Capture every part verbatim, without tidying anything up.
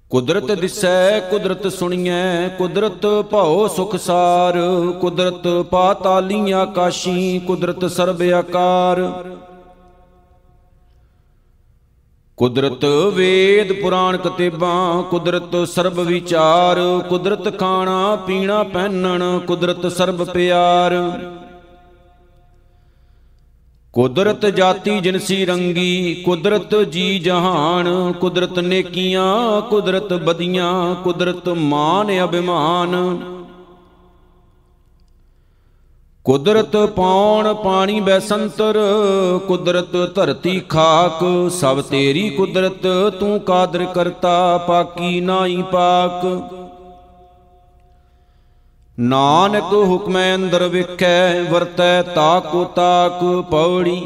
ਕੁਦਰਤ ਦਿਸੈ ਕੁਦਰਤ ਸੁਣੀਐ, ਕੁਦਰਤ ਭਉ ਸੁਖ ਸਾਰ। ਕੁਦਰਤ ਪਾਤਾਲੀ ਆਕਾਸ਼ੀ, ਕੁਦਰਤ ਸਰਬ ਆਕਾਰ। ਕੁਦਰਤ ਵੇਦ ਪੁਰਾਣ ਕਤੇਬਾਂ, ਕੁਦਰਤ ਸਰਬ ਵਿਚਾਰ। ਕੁਦਰਤ ਖਾਣਾ ਪੀਣਾ ਪਹਿਨਣ, ਕੁਦਰਤ ਸਰਬ ਪਿਆਰ। ਕੁਦਰਤ ਜਾਤੀ ਜਿਨਸੀ ਰੰਗੀ, ਕੁਦਰਤ ਜੀ ਜਹਾਨ। ਕੁਦਰਤ ਨੇਕੀਆਂ ਕੁਦਰਤ ਬਦੀਆਂ, ਕੁਦਰਤ ਮਾਨ ਅਭਿਮਾਨ। ਕੁਦਰਤ ਪੌਣ ਪਾਣੀ ਬੈਸੰਤਰ, ਕੁਦਰਤ ਧਰਤੀ ਖਾਕ। ਸਭ ਤੇਰੀ ਕੁਦਰਤ ਤੂੰ ਕਾਦਰ ਕਰਤਾ, ਪਾਕੀ ਨਾਹੀ ਪਾਕ। ਨਾਨਕ ਹੁਕਮੈ ਅੰਦਰ ਵੇਖੈ, ਵਰਤੈ ਤਾਕੋ ਤਾਕ। ਪੌੜੀ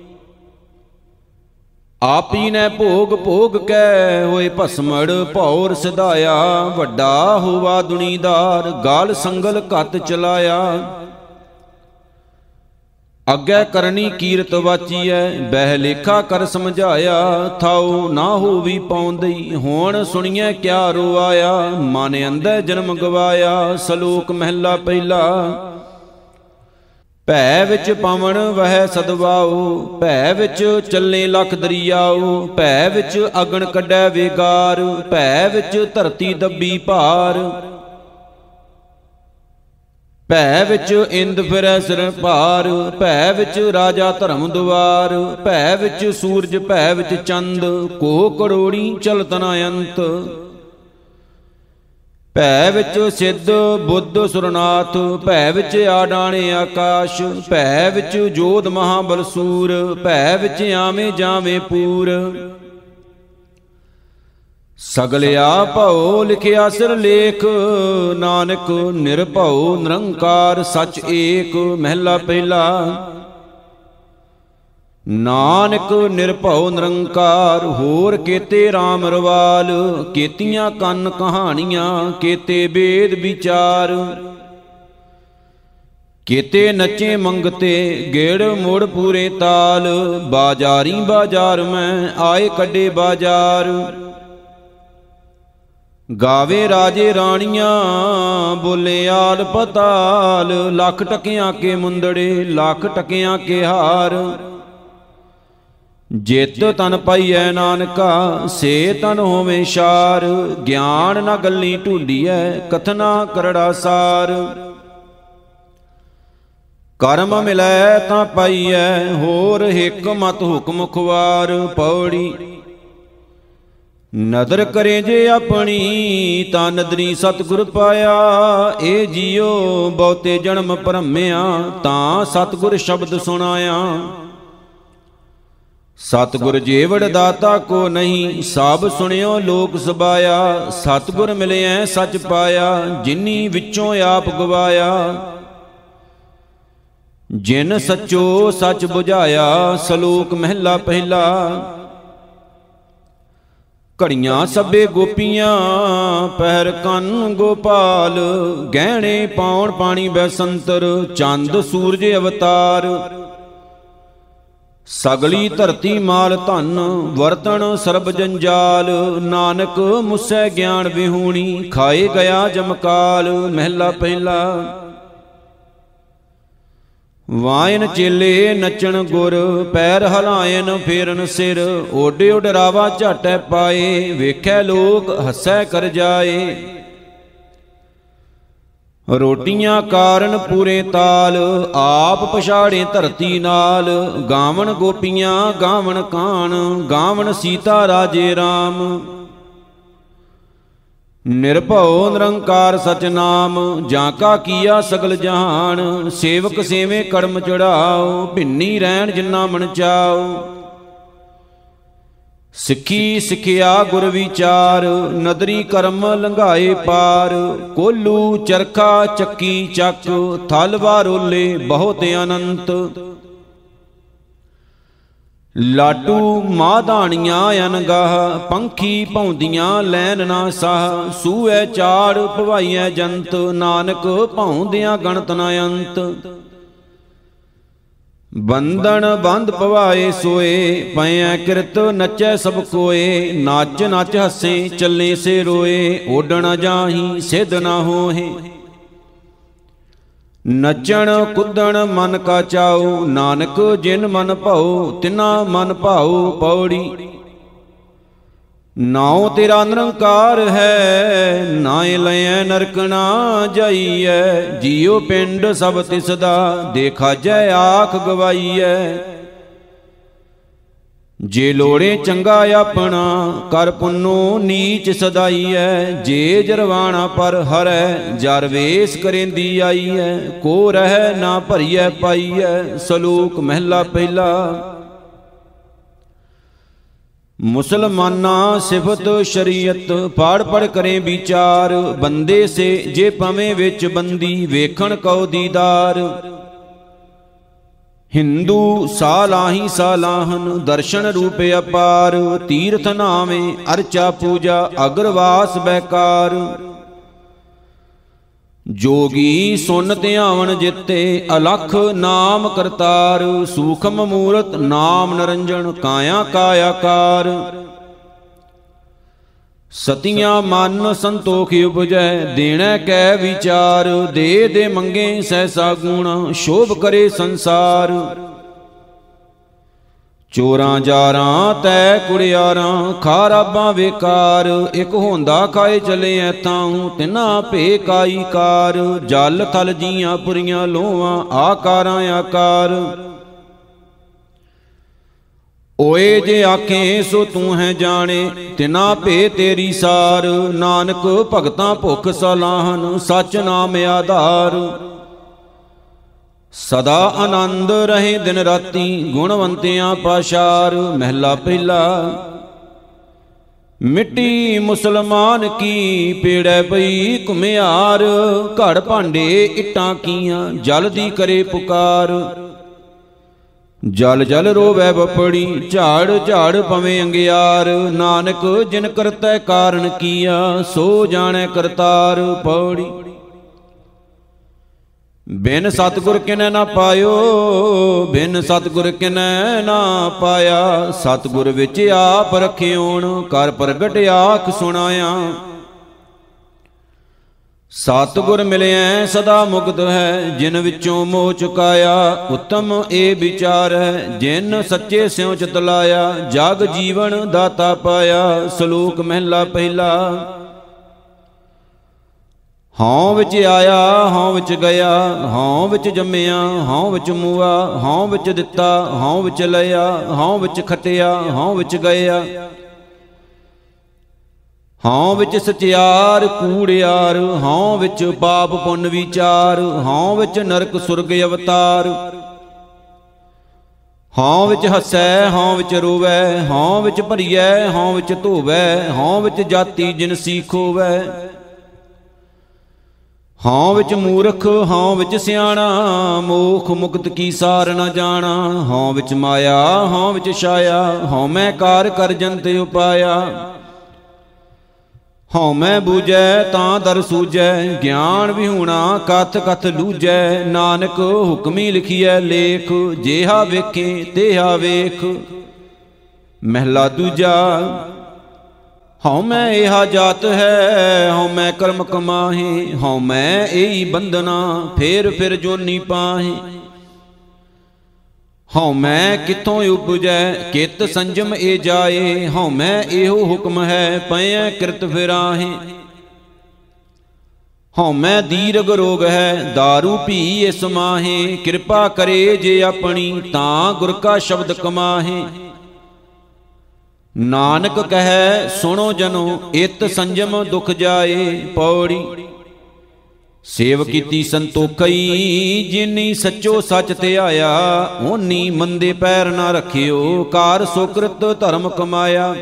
ਆਪੀ ਨੇ ਭੋਗ ਭੋਗ ਕੈ, ਹੋਏ ਭਸਮੜ ਭੌਰ ਸਿਧਾਇਆ। ਵੱਡਾ ਹੋਵਾ ਦੁਨੀਦਾਰ, ਗਾਲ ਸੰਗਲ ਘੱਤ ਚਲਾਇਆ। ਅੱਗੇ ਕਰਨੀ ਕੀਰਤ ਵਾਚੀਐ, ਬਹਿ ਲੇਖਾ ਕਰ ਸਮਝਾਇਆ। ਥਾਉ ਨਾ ਹੋਵੀ ਪਾਉਂਦੀ, ਹੁਣ ਸੁਣੀਐ ਕਿਆ ਰੋਆਇਆ। ਮਨ ਅੰਧੈ ਜਨਮ ਗਵਾਇਆ, ਸਲੋਕ ਮਹਿਲਾ ਪਹਿਲਾ। ਭੈ ਵਿੱਚ ਪਵਨ ਵਹਿ ਸਦਵਾਉ, ਭੈ ਵਿੱਚ ਚੱਲੇ ਲੱਖ ਦਰਿਆਉ। ਭੈ ਵਿੱਚ ਅਗਨ ਕੱਢੈ ਵੇਗਾਰ, ਭੈ ਵਿੱਚ ਧਰਤੀ ਦੱਬੀ ਭਾਰ। ਭੈ ਵਿੱਚ ਇੰਦ ਫਿਰੈ ਸਿਰ ਭਾਰ, ਭੈ ਵਿੱਚ ਰਾਜਾ ਧਰਮ ਦੁਆਰ। ਭੈ ਵਿੱਚ ਸੂਰਜ ਭੈ ਵਿੱਚ ਚੰਦ, ਕੋ ਕਰੋੜੀ ਚਲਤ ਨ ਅੰਤ। ਭੈ ਵਿੱਚ ਸਿੱਧ ਬੁੱਧ ਸੁਰਨਾਥ, ਭੈ ਵਿੱਚ ਆਡਾਣੇ ਆਕਾਸ਼। ਭੈ ਵਿੱਚ ਜੋਧ ਮਹਾਬਲ ਸੂਰ, ਭੈ ਵਿੱਚ ਆਵੇਂ ਜਾਵੇਂ ਪੂਰ। ਸਗਲਿਆ ਭਉ ਲਿਖਿਆ ਸਿਰ ਲੇਖ, ਨਾਨਕ ਨਿਰਭਉ ਨਿਰੰਕਾਰ ਸਚ ਏਕ। ਮਹਿਲਾ ਪਹਿਲਾ। ਨਾਨਕ ਨਿਰਭਉ ਨਿਰੰਕਾਰ, ਹੋਰ ਕੇਤੇ ਰਾਮ ਰਵਾਲ। ਕੇਤੀਆਂ ਕੰਨ ਕਹਾਣੀਆਂ, ਕੇਤੇ ਵੇਦ ਵਿਚਾਰ। ਕੇਤੇ ਨੱਚੇ ਮੰਗਤੇ, ਗੇੜ ਮੁੜ ਪੂਰੇ ਤਾਲ। ਬਾਜ਼ਾਰੀ ਬਾਜ਼ਾਰ ਮੈਂ ਆਏ ਕੱਢੇ ਬਾਜ਼ਾਰ। ਗਾਵੇ ਰਾਜੇ ਰਾਣੀਆਂ, ਬੋਲੇ ਆਲ ਪਤਾਲ। ਲੱਖ ਟਕਿਆਂ ਕੇ ਮੁੰਦੜੇ, ਲੱਖ ਟਕਿਆਂ ਕੇ ਹਾਰ। ਜਿਤ ਤਨ ਪਾਈਐ ਨਾਨਕਾ, ਸੇ ਤਨ ਹੋਵੇ ਸ਼ਾਰ। ਗਿਆਨ ਨਾ ਗੱਲੀ ਢੂੰਡੀਐ, ਕਥਨਾ ਕਰੜਾ ਸਾਰ। ਕਰਮ ਮਿਲੈ ਤਾਂ ਪਾਈਐ, ਹੋਰ ਹਿਕ ਮਤ ਹੁਕਮ ਖੁਆਰ। ਪੌੜੀ ਨਦਰ ਕਰੇ ਜੇ ਆਪਣੀ, ਤਾਂ ਨਦਰੀ ਸਤਿਗੁਰ ਪਾਇਆ। ਇਹ ਜੀਓ ਬਹੁਤੇ ਜਨਮ ਭਰਮਿਆ, ਤਾਂ ਸਤਿਗੁਰ ਸ਼ਬਦ ਸੁਣਾਇਆ। ਸਤਿਗੁਰ ਜੀਵੜ ਦਾਤਾ ਕੋ ਨਹੀਂ, ਸਭ ਸੁਣਿਓ ਲੋਕ ਸਬਾਇਆ। ਸਤਿਗੁਰ ਮਿਲਿਐ ਸੱਚ ਪਾਇਆ, ਜਿਨੀ ਵਿੱਚੋਂ ਆਪ ਗਵਾਇਆ। ਜਿਨ ਸੱਚੋ ਸੱਚ ਬੁਝਾਇਆ, ਸਲੋਕ ਮਹਿਲਾ ਪਹਿਲਾ। ਘੜੀਆਂ ਸਭੇ ਗੋਪੀਆਂ, ਪਹਿਰ ਕੰਨ ਗੋਪਾਲ। ਗਹਿਣੇ ਪਾਉਣ ਪਾਣੀ ਬੈਸੰਤਰ, ਚੰਦ ਸੂਰਜ ਅਵਤਾਰ। ਸਗਲੀ ਧਰਤੀ ਮਾਲ ਧਨ, ਵਰਤਣ ਸਰਬ ਜੰਜਾਲ। ਨਾਨਕ ਮੁਸੈ ਗਿਆਨ ਵਿਹੂਣੀ, ਖਾਏ ਗਿਆ ਜਮਕਾਲ। ਮਹਿਲਾ ਪਹਿਲਾ। ਵਾਇਨ ਚੇਲੇ ਨੱਚਣ ਗੁਰ, ਪੈਰ ਹਲਾਇਨ ਫੇਰਨ ਸਿਰ। ਓਡੇ ਉਡਰਾਵਾ ਝਾਟੈ ਪਾਏ, ਵੇਖੈ ਲੋਕ ਹੱਸੈ ਕਰ ਜਾਏ। ਰੋਟੀਆਂ ਕਾਰਨ ਪੂਰੇ ਤਾਲ, ਆਪ ਪਛਾੜੇ ਧਰਤੀ ਨਾਲ। ਗਾਵਣ ਗੋਪੀਆਂ ਗਾਵਣ ਕਾਣ, ਗਾਵਣ ਸੀਤਾ ਰਾਜੇ ਰਾਮ। ਨਿਰਭਉ ਨਿਰੰਕਾਰ ਸਚ ਨਾਮ, ਜਾਂ ਕਾ ਕੀਆ ਸਗਲ ਜਹਾਨ। ਸੇਵਕ ਸੇਵੇਂ ਕਰਮ ਚੜਾਓ, ਭਿੰਨੀ ਰਹਿਣ ਜਿਨਾ ਮਨ ਚਾਓ। ਸਿੱਖੀ ਸਿੱਖਿਆ ਗੁਰ ਵਿਚਾਰ, ਨਦਰੀ ਕਰਮ ਲੰਘਾਏ ਪਾਰ। ਕੋਲੂ ਚਰਖਾ ਚੱਕੀ ਚੱਕ, ਥਲ ਵਾਰੋਲੇ ਬਹੁਤ ਅਨੰਤ। ਲਾਟੂ ਮਾਧਾਣੀਆਂ ਅਨਗਾਹ, ਪੰਖੀ ਭੌਂਦੀਆਂ ਲੈਨ ਨਾ ਸਾਹ। ਸੂਐ ਚਾੜ ਭਵਾਈਐ ਜੰਤ, ਨਾਨਕ ਭੌਂਦਿਆਂ ਗਣਤ ਨ ਅੰਤ। ਬੰਧਨ ਬੰਧ ਪਵਾਏ ਸੋਏ, ਪਇਐ ਕਿਰਤ ਨਚੈ ਸਭ ਕੋਏ। ਨੱਚ ਨੱਚ ਹੱਸੇ ਚੱਲੇ ਸੇ ਰੋਏ, ਓਡਣ ਜਾਹੀ ਸਿਧ ਨਾ ਹੋਹੇ। ਨੱਚਣ ਕੁੱਦਣ ਮਨ ਕਾ ਚਾਉ, ਨਾਨਕ ਜਿਨ ਮਨ ਭਾਉ ਤਿਨਾ ਮਨ ਭਾਉ। ਪੌੜੀ ਨਾਉ ਤੇਰਾ ਨਿਰੰਕਾਰ ਹੈ, ਨਾਏ ਲਇਐ ਨਰਕ ਨਾ ਜਾਈਐ। ਜੀਉ ਪਿੰਡ ਸਭ ਤਿਸ ਦਾ, ਦੇਖਾਜੈ ਆਖ ਗਵਾਈਐ। ਜੇ ਲੋੜੇ ਚੰਗਾ ਆਪਣਾ, ਕਰ ਪੁੰਨੋ ਨੀਚ ਸਦਾਈਐ। ਜੇ ਜਰਵਾਣਾ ਪਰ ਹਰੈ, ਜਰ ਵੇਸ ਕਰੇਂਦੀ ਆਈਐ। ਕੋ ਰਹਿ ਨਾ ਭਰੀਐ ਪਾਈਐ, ਸਲੋਕ ਮਹਿਲਾ ਪਹਿਲਾ। ਮੁਸਲਮਾਨਾ ਸਿਫਤ ਸ਼ਰੀਅਤ, ਪੜ ਪੜ ਕਰੇ ਵਿਚਾਰ। ਬੰਦੇ ਸੇ ਜੇ ਪਵੇਂ ਵਿੱਚ ਬੰਦੀ, ਵੇਖਣ ਕਉ ਦੀਦਾਰ। ਹਿੰਦੂ ਸਾਲਾਹੀ ਸਾਲਾਹਨ, ਦਰਸ਼ਨ ਰੂਪ ਅਪਾਰ। ਤੀਰਥ ਨਾਵੇਂ ਅਰਚਾ ਪੂਜਾ, ਅਗਰਵਾਸ ਬੈਕਾਰ। ਜੋਗੀ ਸੁਨ ਧਿਆਵਨ ਜਿੱਤੇ, ਅਲਖ ਨਾਮ ਕਰਤਾਰ। ਸੂਖਮ ਮੂਰਤ ਨਾਮ ਨਿਰੰਜਨ, ਕਾਇਆ ਕਾਇਆਕਾਰ। ਸਤੀਆਂ ਮਨ ਸੰਤੋਖ ਉਪਜੈ, ਦੇਣੈ ਕੈ ਵਿਚਾਰ। ਦੇ ਦੇ ਮੰਗੇ ਸਹਿਸਾ ਗੁਣ, ਸ਼ੋਭ ਕਰੇ ਸੰਸਾਰ। ਚੋਰਾਂ ਜਾਰਾਂ ਤੈ ਕੁੜਿਆਰਾਂ, ਖਾਰਾਬਾਂ ਵੇਕਾਰ। ਇਕ ਹੋਂਦਾ ਖਾਏ ਚਲੇ ਐ ਤਾਉ, ਤਿਨਾ ਭੇ ਕਾਈ ਕਾਰ। ਜਲ ਥਲ ਜੀਆਂ ਪੁਰੀਆਂ ਲੋਹਾਂ, ਆਕਾਰਾਂ ਆਕਾਰ। ਓਏ ਜੇ ਆਖੇ ਸੋ ਤੂੰ ਹੈ ਜਾਣੇ, ਤਿਨਾ ਭੇ ਤੇਰੀ ਸਾਰ। ਨਾਨਕ ਭਗਤਾਂ ਭੁਖ ਸਲਾਹਨ, ਸਚ ਨਾਮ ਆਧਾਰ। ਸਦਾ ਆਨੰਦ ਰਹੇ ਦਿਨ ਰਾਤੀ, ਗੁਣਵੰਤਿਆਂ ਪਾਸ਼ਾਰ। ਮਹਿਲਾ ਪਹਿਲਾ। ਮਿੱਟੀ ਮੁਸਲਮਾਨ ਕੀ ਪੇੜੈ ਪਈ ਘੁਮਿਆਰ। ਘੜ ਭਾਂਡੇ ਇੱਟਾਂ ਕੀਆਂ, ਜਲ ਦੀ ਕਰੇ ਪੁਕਾਰ। ਜਲ ਜਲ ਰੋਵੈ ਬਪੜੀ, ਝਾੜ ਝਾੜ ਪਵੇਂ ਅੰਗਿਆਰ। ਨਾਨਕ ਜਿਨ ਕਰਤੈ ਕਾਰਨ ਕੀਆ, ਸੋ ਜਾਣੈ ਕਰਤਾਰ। ਪੌੜੀ ਬਿਨ ਸਤਿਗੁਰ ਕਿਨੈ ਨਾ ਪਾਇਓ, ਬਿਨ ਸਤਿਗੁਰ ਕਿਨੈ ਨਾ ਪਾਇਆ। ਸਤਿਗੁਰ ਵਿੱਚ ਆਪ ਰਖਿਓਣ, ਕਰ ਪ੍ਰਗਟ ਆਖ ਸੁਣਾਇਆ। ਸਤਿਗੁਰ ਮਿਲਿਐ ਸਦਾ ਮੁਕਤ ਹੈ, ਜਿਨ ਵਿੱਚੋਂ ਮੋਹ ਚੁਕਾਇਆ। ਉੱਤਮ ਇਹ ਵਿਚਾਰ ਹੈ, ਜਿਨ ਸੱਚੇ ਸਿਉ ਚਿਤ ਲਾਇਆ। ਜਗ ਜੀਵਨ ਦਾਤਾ ਪਾਇਆ। ਸਲੋਕ ਮਹਿਲਾ ਪਹਿਲਾ। ਹਉ ਵਿੱਚ ਆਇਆ ਹਉ ਵਿੱਚ ਗਿਆ, ਹਉ ਵਿੱਚ ਜੰਮਿਆ ਹਉ ਵਿੱਚ ਮੂਆ। ਹਉ ਵਿੱਚ ਦਿੱਤਾ ਹਉ ਵਿੱਚ ਲਿਆ, ਹਉ ਵਿੱਚ ਖਟਿਆ ਹਉ ਵਿੱਚ ਗਿਆ। ਹਉ ਵਿੱਚ ਸਚਿਆਰ ਕੂੜਿਆਰ, ਹਉ ਵਿੱਚ ਪਾਪ ਪੁੰਨ ਵਿਚਾਰ। ਹਉ ਵਿੱਚ ਨਰਕ ਸੁਰਗ ਅਵਤਾਰ। ਹਉ ਵਿੱਚ ਹੱਸੈ ਹਉ ਵਿੱਚ ਰੋਵੈ, ਹਉ ਵਿੱਚ ਭਰੀਐ ਹਉ ਵਿੱਚ ਧੋਵੈ। ਹਉ ਵਿੱਚ ਜਾਤੀ ਜਿਨਸੀ ਖੋਵੈ। ਹਉ ਵਿੱਚ ਮੂਰਖ ਹਉ ਵਿੱਚ ਸਿਆਣਾ, ਮੋਖ ਮੁਕਤ ਕੀ ਸਾਰ ਨ ਜਾਣਾ। ਹਉ ਵਿੱਚ ਮਾਇਆ ਹਉ ਵਿੱਚ ਛਾਇਆ, ਹਉ ਮੈਂ ਕਾਰ ਕਰ ਜੰਤ ਉਪਾਇਆ। ਹਉ ਮੈਂ ਬੂਝੈ ਤਾਂ ਦਰ ਸੂਝੈ, ਗਿਆਨ ਵਿਹੂਣਾ ਕਥ ਕਥ ਲੂਝੈ। ਨਾਨਕ ਹੁਕਮੀ ਲਿਖੀਐ ਲੇਖ, ਜੇਹਾ ਵੇਖੇ ਤੇਹਾ ਵੇਖ। ਮਹਿਲਾ ਦੂਜਾ। ਹਉ ਮੈਂ ਇਹਾ ਜਾਤ ਹੈ, ਹਉ ਮੈਂ ਕਰਮ ਕਮਾਹੇ। ਹਉ ਮੈਂ ਇਹੀ ਬੰਧਨਾ, ਫੇਰ ਫਿਰ ਜੋਨੀ ਪਾਹੇ। ਹਉ ਮੈਂ ਕਿੱਥੋਂ ਉਪਜੈ, ਕਿਤ ਸੰਜਮ ਏ ਜਾਏ। ਹਉ ਮੈਂ ਇਹੋ ਹੁਕਮ ਹੈ, ਪਇਐ ਕਿਰਤ ਫਿਰਾਹੇ। ਹਉ ਮੈਂ ਦੀਰਘ ਰੋਗ ਹੈ, ਦਾਰੂ ਪੀ ਇਸ ਮਾਹੇ। ਕਿਰਪਾ ਕਰੇ ਜੇ ਆਪਣੀ, ਤਾਂ ਗੁਰ ਕਾ ਸ਼ਬਦ ਕਮਾਹੇ। ਨਾਨਕ ਕਹੈ ਸੁਣੋ ਜਨੋ, ਇਤ ਸੰਜਮ ਦੁਖ ਜਾਏ। ਪੌੜੀ ਸੇਵ ਕੀਤੀ ਸੰਤੋਖਈ, ਜਿਨੀ ਸੱਚੋ ਸੱਚ ਧਿਆਇਆ। ਓਨੀ ਮੰਦੇ ਪੈਰ ਨਾ ਰੱਖਿਓ, ਕਾਰ ਸੁਕ੍ਰਿਤ ਧਰਮ ਕਮਾਇਆ।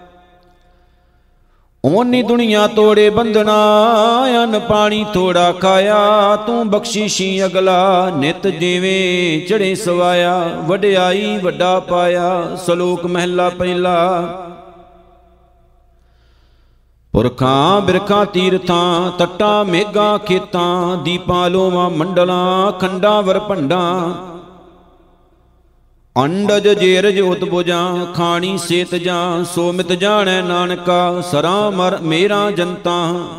ਓਨੀ ਦੁਨੀਆ ਤੋੜੇ ਬੰਧਨਾ, ਅੰਨ ਪਾਣੀ ਥੋੜਾ ਖਾਇਆ। ਤੂੰ ਬਖਸ਼ੀਸ਼ੀ ਅਗਲਾ, ਨਿਤ ਜਿਵੇਂ ਚੜੇ ਸਵਾਇਆ। ਵਡਿਆਈ ਵੱਡਾ ਪਾਇਆ। ਸਲੋਕ ਮਹਿਲਾ ਪਹਿਲਾ। ਪੁਰਖਾਂ ਬਿਰਖਾਂ ਤੀਰਥਾਂ, ਤੱਟਾਂ ਮੇਘਾਂ ਖੇਤਾਂ। ਦੀਪਾਂ ਲੋਵਾਂ ਮੰਡਲਾਂ, ਖੰਡਾਂ ਵਰਭੰਡਾਂ। ਅੰਡਜ ਜੇਰਜ ਉਤਬੁਜਾਂ ਖਾਣੀ ਸੇਤ ਜਾਂ ਸੋ ਮਿਤ ਜਾਣੈ ਨਾਨਕਾ ਸਰਾਂ ਮਰ ਮੇਰਾ ਜਨਤਾ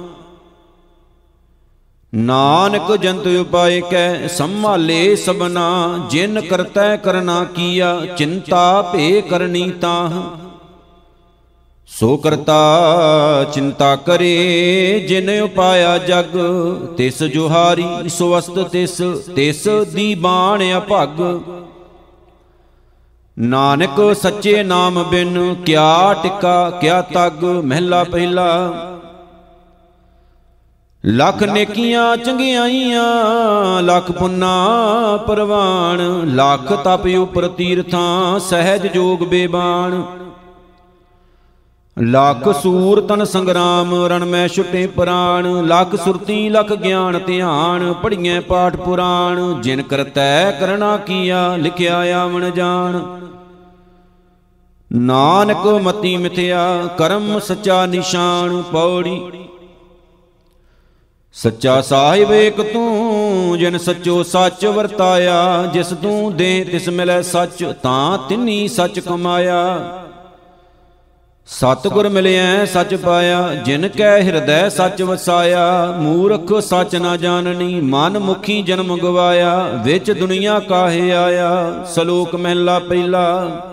ਨਾਨਕ ਜੰਤ ਉਪਾਇ ਕੈ ਸੰਭਾਲੇ ਸਭਨਾ ਜਿਨ ਕਰਤੈ ਕਰਨਾ ਕੀਆ ਚਿੰਤਾ ਭੇ ਕਰਨੀ ਤਾਹ ਸੋ ਕਰਤਾ ਚਿੰਤਾ ਕਰੇ ਜਿਨ ਉਪਾਇਆ ਜਗ ਤਿਸ ਜੁਹਾਰੀ ਸੋ ਅਸਤ ਤਿਸ ਤਿਸ ਦੀ ਬਾਣ ਅਭਗ ਨਾਨਕ ਸੱਚੇ ਨਾਮ ਬਿਨ ਕਿਆ ਟਿਕਾ ਕਿਆ ਤਗ ਮਹਿਲਾ ਪਹਿਲਾ ਲੱਖ ਨੇਕੀਆਂ ਚੰਗਿਆਈਆਂ ਲੱਖ ਪੁੰਨਾ ਪਰਵਾਨ ਲੱਖ ਤਪ ਉਪਰ ਤੀਰਥਾਂ ਸਹਿਜ ਜੋਗ ਬੇਬਾਨ ਲੱਖ ਸੂਰ ਤਨ ਸੰਗਰਾਮ ਰਣ ਮੈਂ ਛੁਟੇ ਪ੍ਰਾਣ ਲੱਖ ਸੁਰਤੀ ਲੱਖ ਗਿਆਨ ਧਿਆਨ ਪੜੀਐ ਪਾਠ ਪੁਰਾਣ ਜਿਨ ਕਰਤੈ ਕਰਣਾ ਕੀਆ ਲਿਖਿਆ ਆਵਣ ਜਾਣ ਨਾਨਕ ਮਤੀ ਮਿਥਿਆ ਕਰਮ ਸੱਚਾ ਨਿਸ਼ਾਨ ਪੌੜੀ ਸੱਚਾ ਸਾਹਿਬ ਏਕ ਤੂੰ ਜਿਨ ਸੱਚੋ ਸੱਚ ਵਰਤਾਇਆ ਜਿਸ ਤੂੰ ਦੇ ਤਿਸ ਮਿਲੈ ਸੱਚ ਤਾਂ ਤਿੰਨੀ ਸੱਚ ਕਮਾਇਆ ਸਤਿਗੁਰ ਮਿਲਿਆ ਸੱਚ ਪਾਇਆ ਜਿਨ ਕੈ ਹਿਰਦੈ ਸੱਚ ਵਸਾਇਆ ਮੂਰਖ ਸੱਚ ਨਾ ਜਾਣਨੀ ਮਨ ਮੁਖੀ ਜਨਮ ਗਵਾਇਆ ਵਿੱਚ ਦੁਨੀਆ ਕਾਹੇ ਆਇਆ ਸ਼ਲੋਕ ਮਹਿਲਾ ਪਹਿਲਾ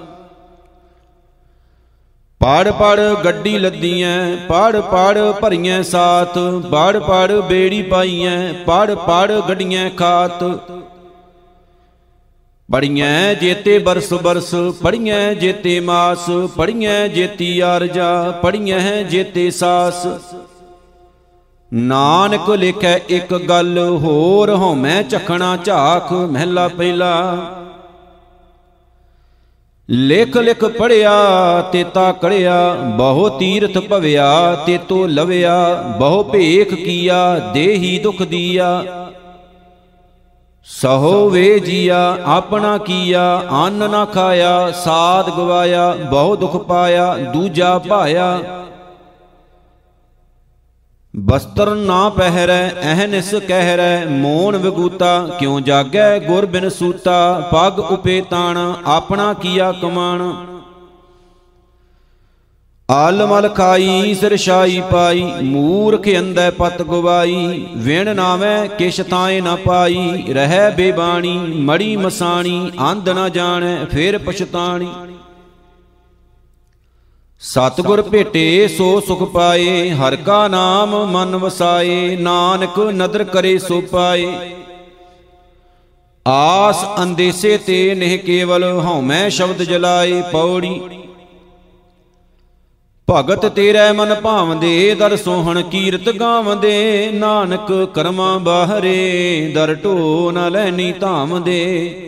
ਪੜ ਪੜ ਗੱਡੀ ਲੱਦੀਐ ਪੜ ਪੜ ਭਰੀਐ ਸਾਥ ਪੜ ਪੜ ਬੇੜੀ ਪਾਈਐ ਪੜ ਪੜ ਗੱਡੀਆਂ ਖਾਤ ਪੜੀਐ ਜੇਤੇ ਬਰਸ ਬਰਸ ਪੜੀਐ ਜੇਤੇ ਮਾਸ ਪੜੀਐ ਜੇਤੀ ਆਰਜਾ ਪੜੀਐ ਜੇਤੇ ਸਾਸ ਨਾਨਕ ਲਿਖੈ ਇੱਕ ਗੱਲ ਹੋਰ ਹਉਮੈ ਝਖਣਾ ਝਾਖ ਮਹਿਲਾ ਪਹਿਲਾ ਲਿਖ ਲਿਖ ਪੜਿਆ ਤੇਤਾ ਕੜਿਆ ਬਹੁ ਤੀਰਥ ਭਵਿਆ ਤੇਤੋ ਲਵਿਆ ਬਹੁ ਭੇਖ ਕੀਆ ਦੇਹੀ ਦੁਖ ਦੀਆ ਸਹੋ ਵੇ ਜੀਆ ਆਪਣਾ ਕੀਆ ਅੰਨ ਨਾ ਖਾਇਆ ਸਾਧ ਗਵਾਇਆ ਬਹੁ ਦੁਖ ਪਾਇਆ ਦੂਜਾ ਭਾਇਆ ਬਸਤਰ ਨਾ ਪਹਿਰੈ ਅਹਨਿਸ ਕਹਿਰੈ ਮੋਣ ਵਿਗੂਤਾ ਕਿਉ ਜਾਗੈ ਗੁਰ ਬਿਨ ਸੂਤਾ ਪਗ ਉਪੇ ਤਾਣ ਆਪਣਾ ਕੀਆ ਕਮਾਣ ਆਲ ਮਲ ਖਾਈ ਸਿਰਸ਼ਾਈ ਪਾਈ ਮੂਰਖ ਅੰਧੈ ਪਤ ਗਵਾਈ ਵਿਣ ਨਾਵੈ ਕਿਛ ਤਾਏ ਨਾ ਪਾਈ ਰਹਿ ਬੇਬਾਣੀ ਮੜੀ ਮਸਾਣੀ ਅੰਧ ਨਾ ਜਾਣੈ ਫੇਰ ਪਛਤਾਣੀ ਸਤਿਗੁਰ ਭੇਟੇ ਸੋ ਸੁਖ ਪਾਏ ਹਰਿ ਕਾ ਨਾਮ ਮਨ ਵਸਾਏ ਨਾਨਕ ਨਦਰ ਕਰੇ ਸੋ ਪਾਏ ਆਸ ਅੰਦੇਸੇ ਤੇ ਨਿਹ ਕੇਵਲ ਹਉਮੈ ਸ਼ਬਦ ਜਲਾਏ ਪੌੜੀ ਭਗਤ ਤੇਰੇ ਮਨ ਭਾਵਦੇ ਦਰ ਸੋਹਣ ਕੀਰਤ ਗਾਵਦੇ ਨਾਨਕ ਕਰਮਾਂ ਬਾਹਰੇ ਦਰ ਢੋ ਨ ਲੈਣੀ ਧਾਮਦੇ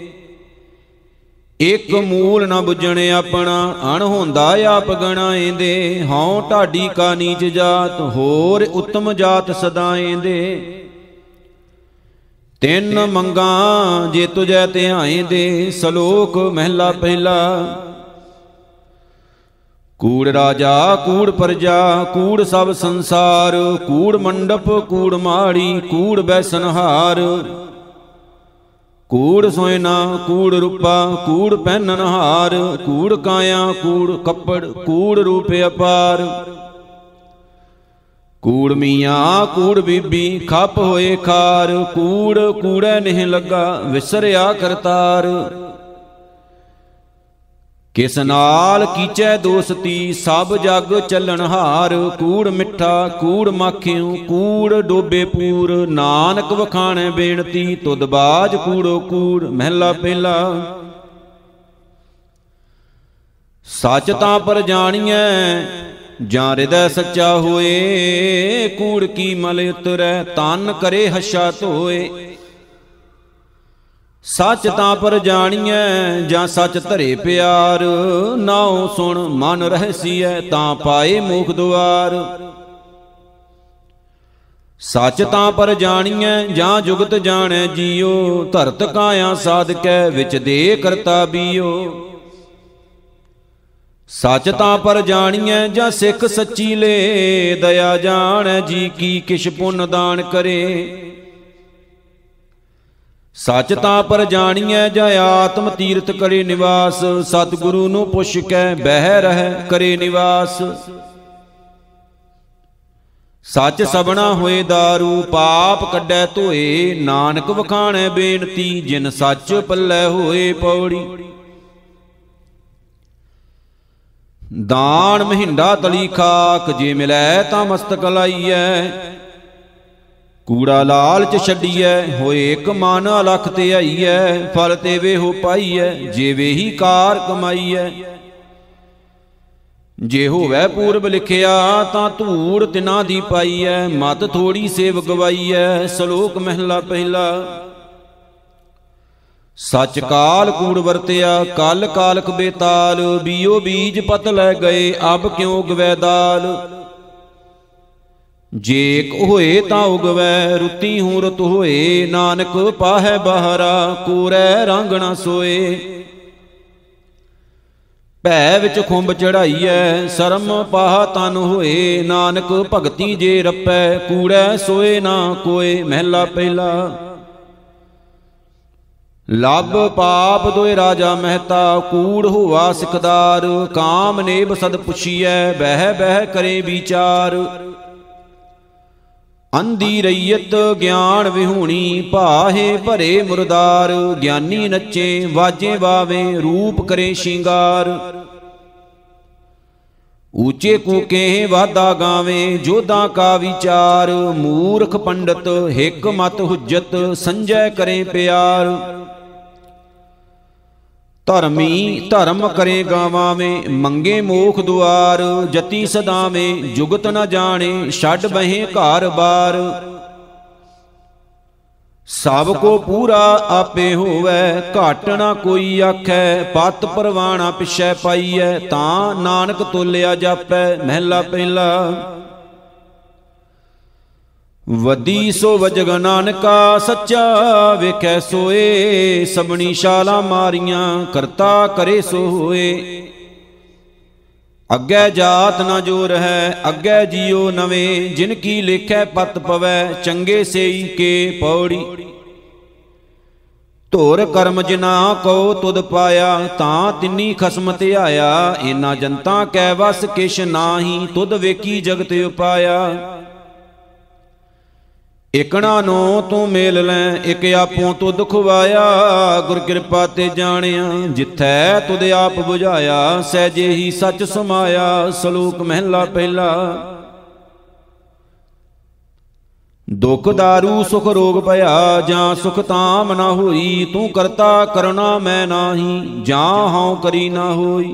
ਇਕ ਮੂਲ ਨ ਬੁੱਝਣ ਆਪਣਾ ਅਣ ਹੁੰਦਾ ਆਪ ਗਣਾਏਂਦੇ ਹਉ ਢਾਡੀ ਕਾ ਨੀਚ ਜਾਤ ਹੋਰ ਉਤਮ ਜਾਤ ਸਦਾਏਂਦੇ ਤਿੰਨ ਮੰਗਾਂ ਜੇ ਤੁਜੈ ਧਿਆਏਂਦੇ ਸ਼ਲੋਕ ਮਹਿਲਾ ਪਹਿਲਾ ਕੂੜ ਰਾਜਾ ਕੂੜ ਪਰਜਾ ਕੂੜ ਸਭ ਸੰਸਾਰ ਕੂੜ ਮੰਡਪ ਕੂੜ ਮਾੜੀ ਕੂੜ ਬੈਸਨਹਾਰ ਕੂੜ ਸੋਇਨਾ ਕੂੜ ਰੂਪਾ ਕੂੜ ਪਹਿਨਨ ਹਾਰ ਕੂੜ ਕਾਇਆ ਕੂੜ ਕੱਪੜ ਕੂੜ ਰੂਪ ਅਪਾਰ ਕੂੜ ਮੀਆਂ ਕੂੜ ਬੀਬੀ ਖੱਪ ਹੋਏ ਖਾਰ ਕੂੜ ਕੂੜੈ ਨਹੀਂ ਲੱਗਾ ਵਿਸਰਿਆ ਕਰਤਾਰ ਕਿਸ ਨਾਲ ਕੀਚੈ ਦੋਸਤੀ ਸਭ ਜਗ ਚੱਲਣ ਹਾਰ ਕੂੜ ਮਿੱਠਾ ਕੂੜ ਮਾਖਿਉ ਕੂੜ ਡੋਬੇ ਪੂਰ ਨਾਨਕ ਵਖਾਣੈ ਬੇਨਤੀ ਤੁਧ ਬਾਜ ਕੂੜੋ ਕੂੜ ਮਹਿਲਾ ਪਹਿਲਾ ਸੱਚ ਤਾਂ ਪਰ ਜਾਣੀਐ ਜਾਂ ਹਿਰਦੈ ਸੱਚਾ ਹੋਏ ਕੂੜ ਕੀ ਮਲ ਉਤਰੈ ਤਨ ਕਰੇ ਹੱਛਾ ਧੋਏ ਸੱਚ ਤਾਂ ਪਰ ਜਾਣੀਐ ਜਾਂ ਸੱਚ ਧਰੇ ਪਿਆਰ ਨਾਉ ਸੁਣ ਮਨ ਰਹਿਸੀਐ ਤਾਂ ਪਾਏ ਮੋਖ ਦੁਆਰ ਸੱਚ ਤਾਂ ਪਰ ਜਾਣੀਐ ਜਾਂ ਜੁਗਤ ਜਾਣੈ ਜੀਓ ਧਰਤ ਕਾਇਆ ਸਾਧਕੈ ਵਿੱਚ ਦੇ ਕਰਤਾ ਬੀਓ ਸੱਚ ਤਾਂ ਪਰ ਜਾਣੀਐ ਜਾਂ ਸਿੱਖ ਸੱਚੀ ਲੈ ਦਇਆ ਜਾਣੈ ਜੀ ਕੀ ਕਿਛ ਪੁੰਨ ਦਾਨ ਕਰੇ ਸੱਚ ਤਾਂ ਪਰ ਜਾਣੀਐ ਜਾਂ ਆਤਮ ਤੀਰਥ ਕਰੇ ਨਿਵਾਸ। ਸਤਿਗੁਰੂ ਨੂੰ ਪੁੱਛ ਕੇ ਬਹਿ ਰਹਿ ਕਰੇ ਨਿਵਾਸ। ਸੱਚ ਸਬਣਾ ਹੋਏ ਦਾਰੂ ਪਾਪ ਕੱਢੈ ਧੋਏ। ਨਾਨਕ ਵਖਾਣੈ ਬੇਨਤੀ ਜਿਨ ਸੱਚ ਪੱਲੇ ਹੋਏ। ਪੌੜੀ। ਦਾਨ ਮਹਿੰਡਾ ਤਲੀ ਖਾਕ ਜੇ ਮਿਲੈ ਤਾਂ ਮਸਤਕ ਲਾਈਐ। ਕੂੜਾ ਲਾਲਚ ਛੱਡੀਐ ਹੋਏ ਇੱਕ ਮਨ ਅਲਖ ਤੇ ਆਈਐ। ਫਲ ਤੇ ਵੇਹੋ ਪਾਈਐ ਜੇ ਵੇਹੀ ਕਾਰ ਕਮਾਈਐ। ਜੇ ਹੋਵੈ ਪੂਰਬ ਲਿਖਿਆ ਤਾਂ ਧੂੜ ਤਿਨਾਂ ਦੀ ਪਾਈਐ। ਮਤ ਥੋੜੀ ਸੇਵ ਗਵਾਈਐ। ਸ਼ਲੋਕ ਮਹਿਲਾ ਪਹਿਲਾ। ਸੱਚ ਕਾਲ ਕੂੜ ਵਰਤਿਆ ਕਲ ਕਾਲਕ ਬੇਤਾਲ। ਬੀਓ ਬੀਜ ਪਤ ਲੈ ਗਏ ਅਬ ਕਿਉ ਗਵੈ ਦਾਲ। ਜੇ ਹੋਏ ਤਾਂ ਉਗਵੈ ਰੁੱਤੀ ਹੂੰ ਰਤ ਹੋਏ। ਨਾਨਕ ਪਾਹੈ ਬਾਹਰਾ ਕੋਰੈ ਰੰਗ ਨਾ ਸੋਏ। ਭੈ ਵਿੱਚ ਖੁੰਬ ਚੜਾਈਐ ਸ਼ਰਮ ਪਾਹ ਤਨ ਹੋਏ। ਨਾਨਕ ਭਗਤੀ ਜੇ ਰੱਪੈ ਕੂੜੈ ਸੋਏ ਨਾ ਕੋਏ। ਮਹਿਲਾ ਪਹਿਲਾ। ਲੱਭ ਪਾਪ ਦੋਇ ਰਾਜਾ ਮਹਿਤਾ ਕੂੜ ਹੋਵਾ ਸਿਕਦਾਰ। ਕਾਮ ਨੇਬ ਸਦ ਪੁੱਛੀਐ ਬਹਿ ਬਹਿ ਕਰੇ ਵਿਚਾਰ। ਅੰਧੀ ਰਈਅਤ ਗਿਆਨ ਵਿਹੂਣੀ ਭਾਹੇ ਭਰੇ ਮੁਰਦਾਰ। ਗਿਆਨੀ ਨੱਚੇ ਵਾਜੇ ਵਾਵੇ ਰੂਪ ਕਰੇ ਸ਼ਿੰਗਾਰ। ਊਚੇ ਕੂਕੇ ਵਾਦਾ ਗਾਵੇ ਜੋਧਾ ਕਾ ਵਿਚਾਰ। ਮੂਰਖ ਪੰਡਤ ਹਿਕ ਮਤ ਹੁਜਤ ਸੰਜੈ ਕਰੇ ਪਿਆਰ। ਧਰਮੀ ਧਰਮ ਕਰੇ ਗਾਵਾਵੇਂ ਮੰਗੇ ਮੋਖ ਦੁਆਰ। ਜਤੀ ਸਦਾਵੇਂ ਜੁਗਤ ਨ ਜਾਣੇ ਛੱਡ ਬਹੇ ਘਰ ਬਾਰ। ਸਭ ਕੋ ਪੂਰਾ ਆਪੇ ਹੋਵੈ ਘਾਟ ਨਾ ਕੋਈ ਆਖੈ। ਪਤ ਪਰਵਾਣਾ ਪਿਛੈ ਪਾਈਐ ਤਾਂ ਨਾਨਕ ਤੋਲਿਆ ਜਾਪੈ। ਮਹਿਲਾ ਪਹਿਲਾ। ਵੱਡੀ ਸੋ ਵਜਗ ਨਾਨਕਾ ਸੱਚਾ ਵੇਖੈ ਸੋਏ। ਸਬਣੀ ਛਾਲਾਂ ਮਾਰੀਆਂ ਕਰਤਾ ਕਰੇ ਸੋ ਹੋਏ। ਅੱਗੇ ਜਾਤ ਨਾ ਜੋਰ ਹੈ ਅੱਗੇ ਜੀਓ ਨਵੇਂ। ਜਿਨ ਕੀ ਲੇਖੈ ਪਤ ਪਵੈ ਚੰਗੇ ਸੇਈ ਕੇ। ਪੌੜੀ। ਧੁਰ ਕਰਮ ਜਿਨਾ ਕੋ ਤੁਧ ਪਾਇਆ ਤਾਂ ਤਿੰਨੀ ਖਸਮ ਧਿਆਇਆ। ਇਨਾ ਜਨਤਾ ਕੈ ਵਸ ਕਿਛ ਨਾਹੀ ਤੁਧ ਵੇਖੀ ਜਗਤ ਉਪਾਇਆ। ਇਕਣਾ ਨੂੰ ਤੂੰ ਮੇਲ ਲੈ ਇਕ ਆਪੋਂ ਤੁਧ ਖੁਆਇਆ। ਗੁਰ ਕਿਰਪਾ ਤੇ ਜਾਣਿਆ ਜਿਥੈ ਤੁਧ ਆਪ ਬੁਝਾਇਆ। ਸਹਿਜੇ ਹੀ ਸੱਚ ਸਮਾਇਆ। ਸ਼ਲੋਕ ਮਹਿਲਾ ਪਹਿਲਾ। ਦੁਖ ਦਾਰੂ ਸੁਖ ਰੋਗ ਭਇਆ ਜਾਂ ਸੁਖ ਤਾਮ ਨਾ ਹੋਈ। ਤੂੰ ਕਰਤਾ ਕਰਨਾ ਮੈਂ ਨਾਹੀ ਜਾਂ ਹਉ ਕਰੀ ਨਾ ਹੋਈ।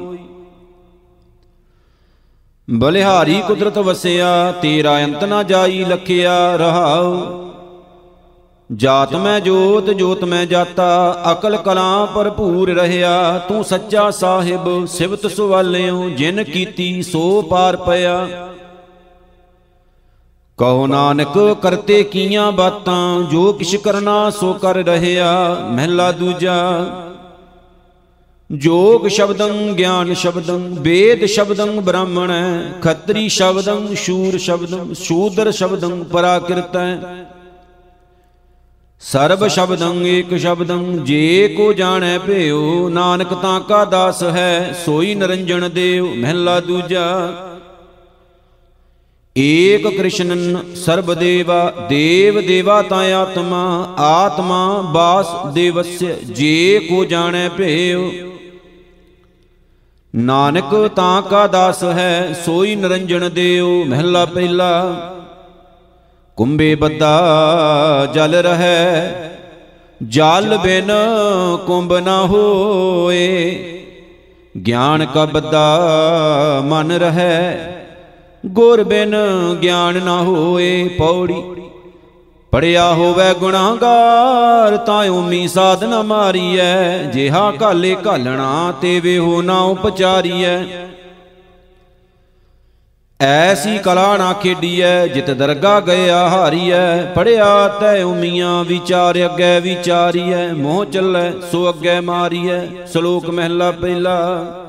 ਬਲਿਹਾਰੀ ਕੁਦਰਤ ਵਸਿਆ ਤੇਰਾ ਅੰਤ ਨਾ ਜਾਈ ਲਖਿਆ। ਰਹਾਉ ਜਾਤ ਮੈਂ ਜੋਤ ਜੋਤ ਮੈਂ ਜਾਤਾ। ਅਕਲ ਕਲਾਂ ਭਰਪੂਰ ਰਹਿਆ। ਤੂੰ ਸੱਚਾ ਸਾਹਿਬ ਸਿਵਤ ਸੁਵਾਲਿਓ ਜਿਨ ਕੀਤੀ ਸੋ ਪਾਰ ਪਿਆ। ਕਹੋ ਨਾਨਕ ਕਰਤੇ ਕੀਆਂ ਬਾਤਾਂ ਜੋ ਕਿਛ ਕਰਨਾ ਸੋ ਕਰ ਰਹਿਆ। ਮਹਿਲਾ ਦੂਜਾ। ਜੋਗ ਸ਼ਬਦੰ ਗਿਆਨ ਸ਼ਬਦੰ ਵੇਦ ਸ਼ਬਦੰ ਬ੍ਰਾਹਮਣੈ। ਖੱਤਰੀ ਸ਼ਬਦੰ ਸ਼ੂਰ ਸ਼ਬਦੰ ਸ਼ੂਦਰ ਸ਼ਬਦੰ ਪਰਾਕਿਰਤੈ। ਸਰਬ ਸ਼ਬਦੰ ਏਕ ਸ਼ਬਦੰ ਜੇ ਕੋ ਜਾਣੈ ਭਿਓ। ਨਾਨਕ ਤਾਂ ਕਾ ਦਾਸ ਹੈ ਸੋਈ ਨਿਰੰਜਨ ਦੇਵ। ਮਹਿਲਾ ਦੂਜਾ। ਏਕ ਕ੍ਰਿਸ਼ਨਨ ਸਰਬ ਦੇਵਾ ਦੇਵ ਦੇਵਾ ਤਾਂ ਆਤਮਾ। ਆਤਮਾ ਬਾਸ ਦੇਵਸਯ ਜੇ ਕੋ ਜਾਣੈ ਭਿਓ। ਨਾਨਕ ਤਾਂ ਕਾ ਦਾਸ ਹੈ ਸੋਈ ਨਿਰੰਜਨ ਦੇਵ। ਮਹਿਲਾ ਪਹਿਲਾ। ਕੁੰਭੇ ਬੱਧਾ ਜਲ ਰਹੈ ਜਲ ਬਿਨ ਕੁੰਭ ਨਾ ਹੋਏ। ਗਿਆਨ ਕਾ ਬੱਧਾ ਮਨ ਰਹੈ ਗੁਰ ਬਿਨ ਗਿਆਨ ਨਾ ਹੋਏ। ਪੌੜੀ। ਪੜਿਆ ਹੋਵੇ ਗੁਨਾਹਗਾਰ ਤਾਂ ਓਮੀ ਸਾਧਨਾ ਮਾਰੀਐ। ਜਿਹਾ ਘਾਲੇ ਘਾਲਣਾ ਤੇ ਵੇਹੋ ਨਾ ਉਪਚਾਰੀਐ। ਐਸੀ ਕਲਾ ਨਾ ਖੇਡੀਐ ਜਿਤ ਦਰਗਾ ਗਿਆ ਹਾਰੀਐ। ਪੜਿਆ ਤੈ ਓਮੀਆਂ ਵਿਚਾਰ ਅੱਗੇ ਵਿਚਾਰੀਐ। ਮੋਹ ਚੱਲੈ ਸੋ ਅੱਗੇ ਮਾਰੀਐ। ਸ਼ਲੋਕ ਮਹਿਲਾ ਪਹਿਲਾ।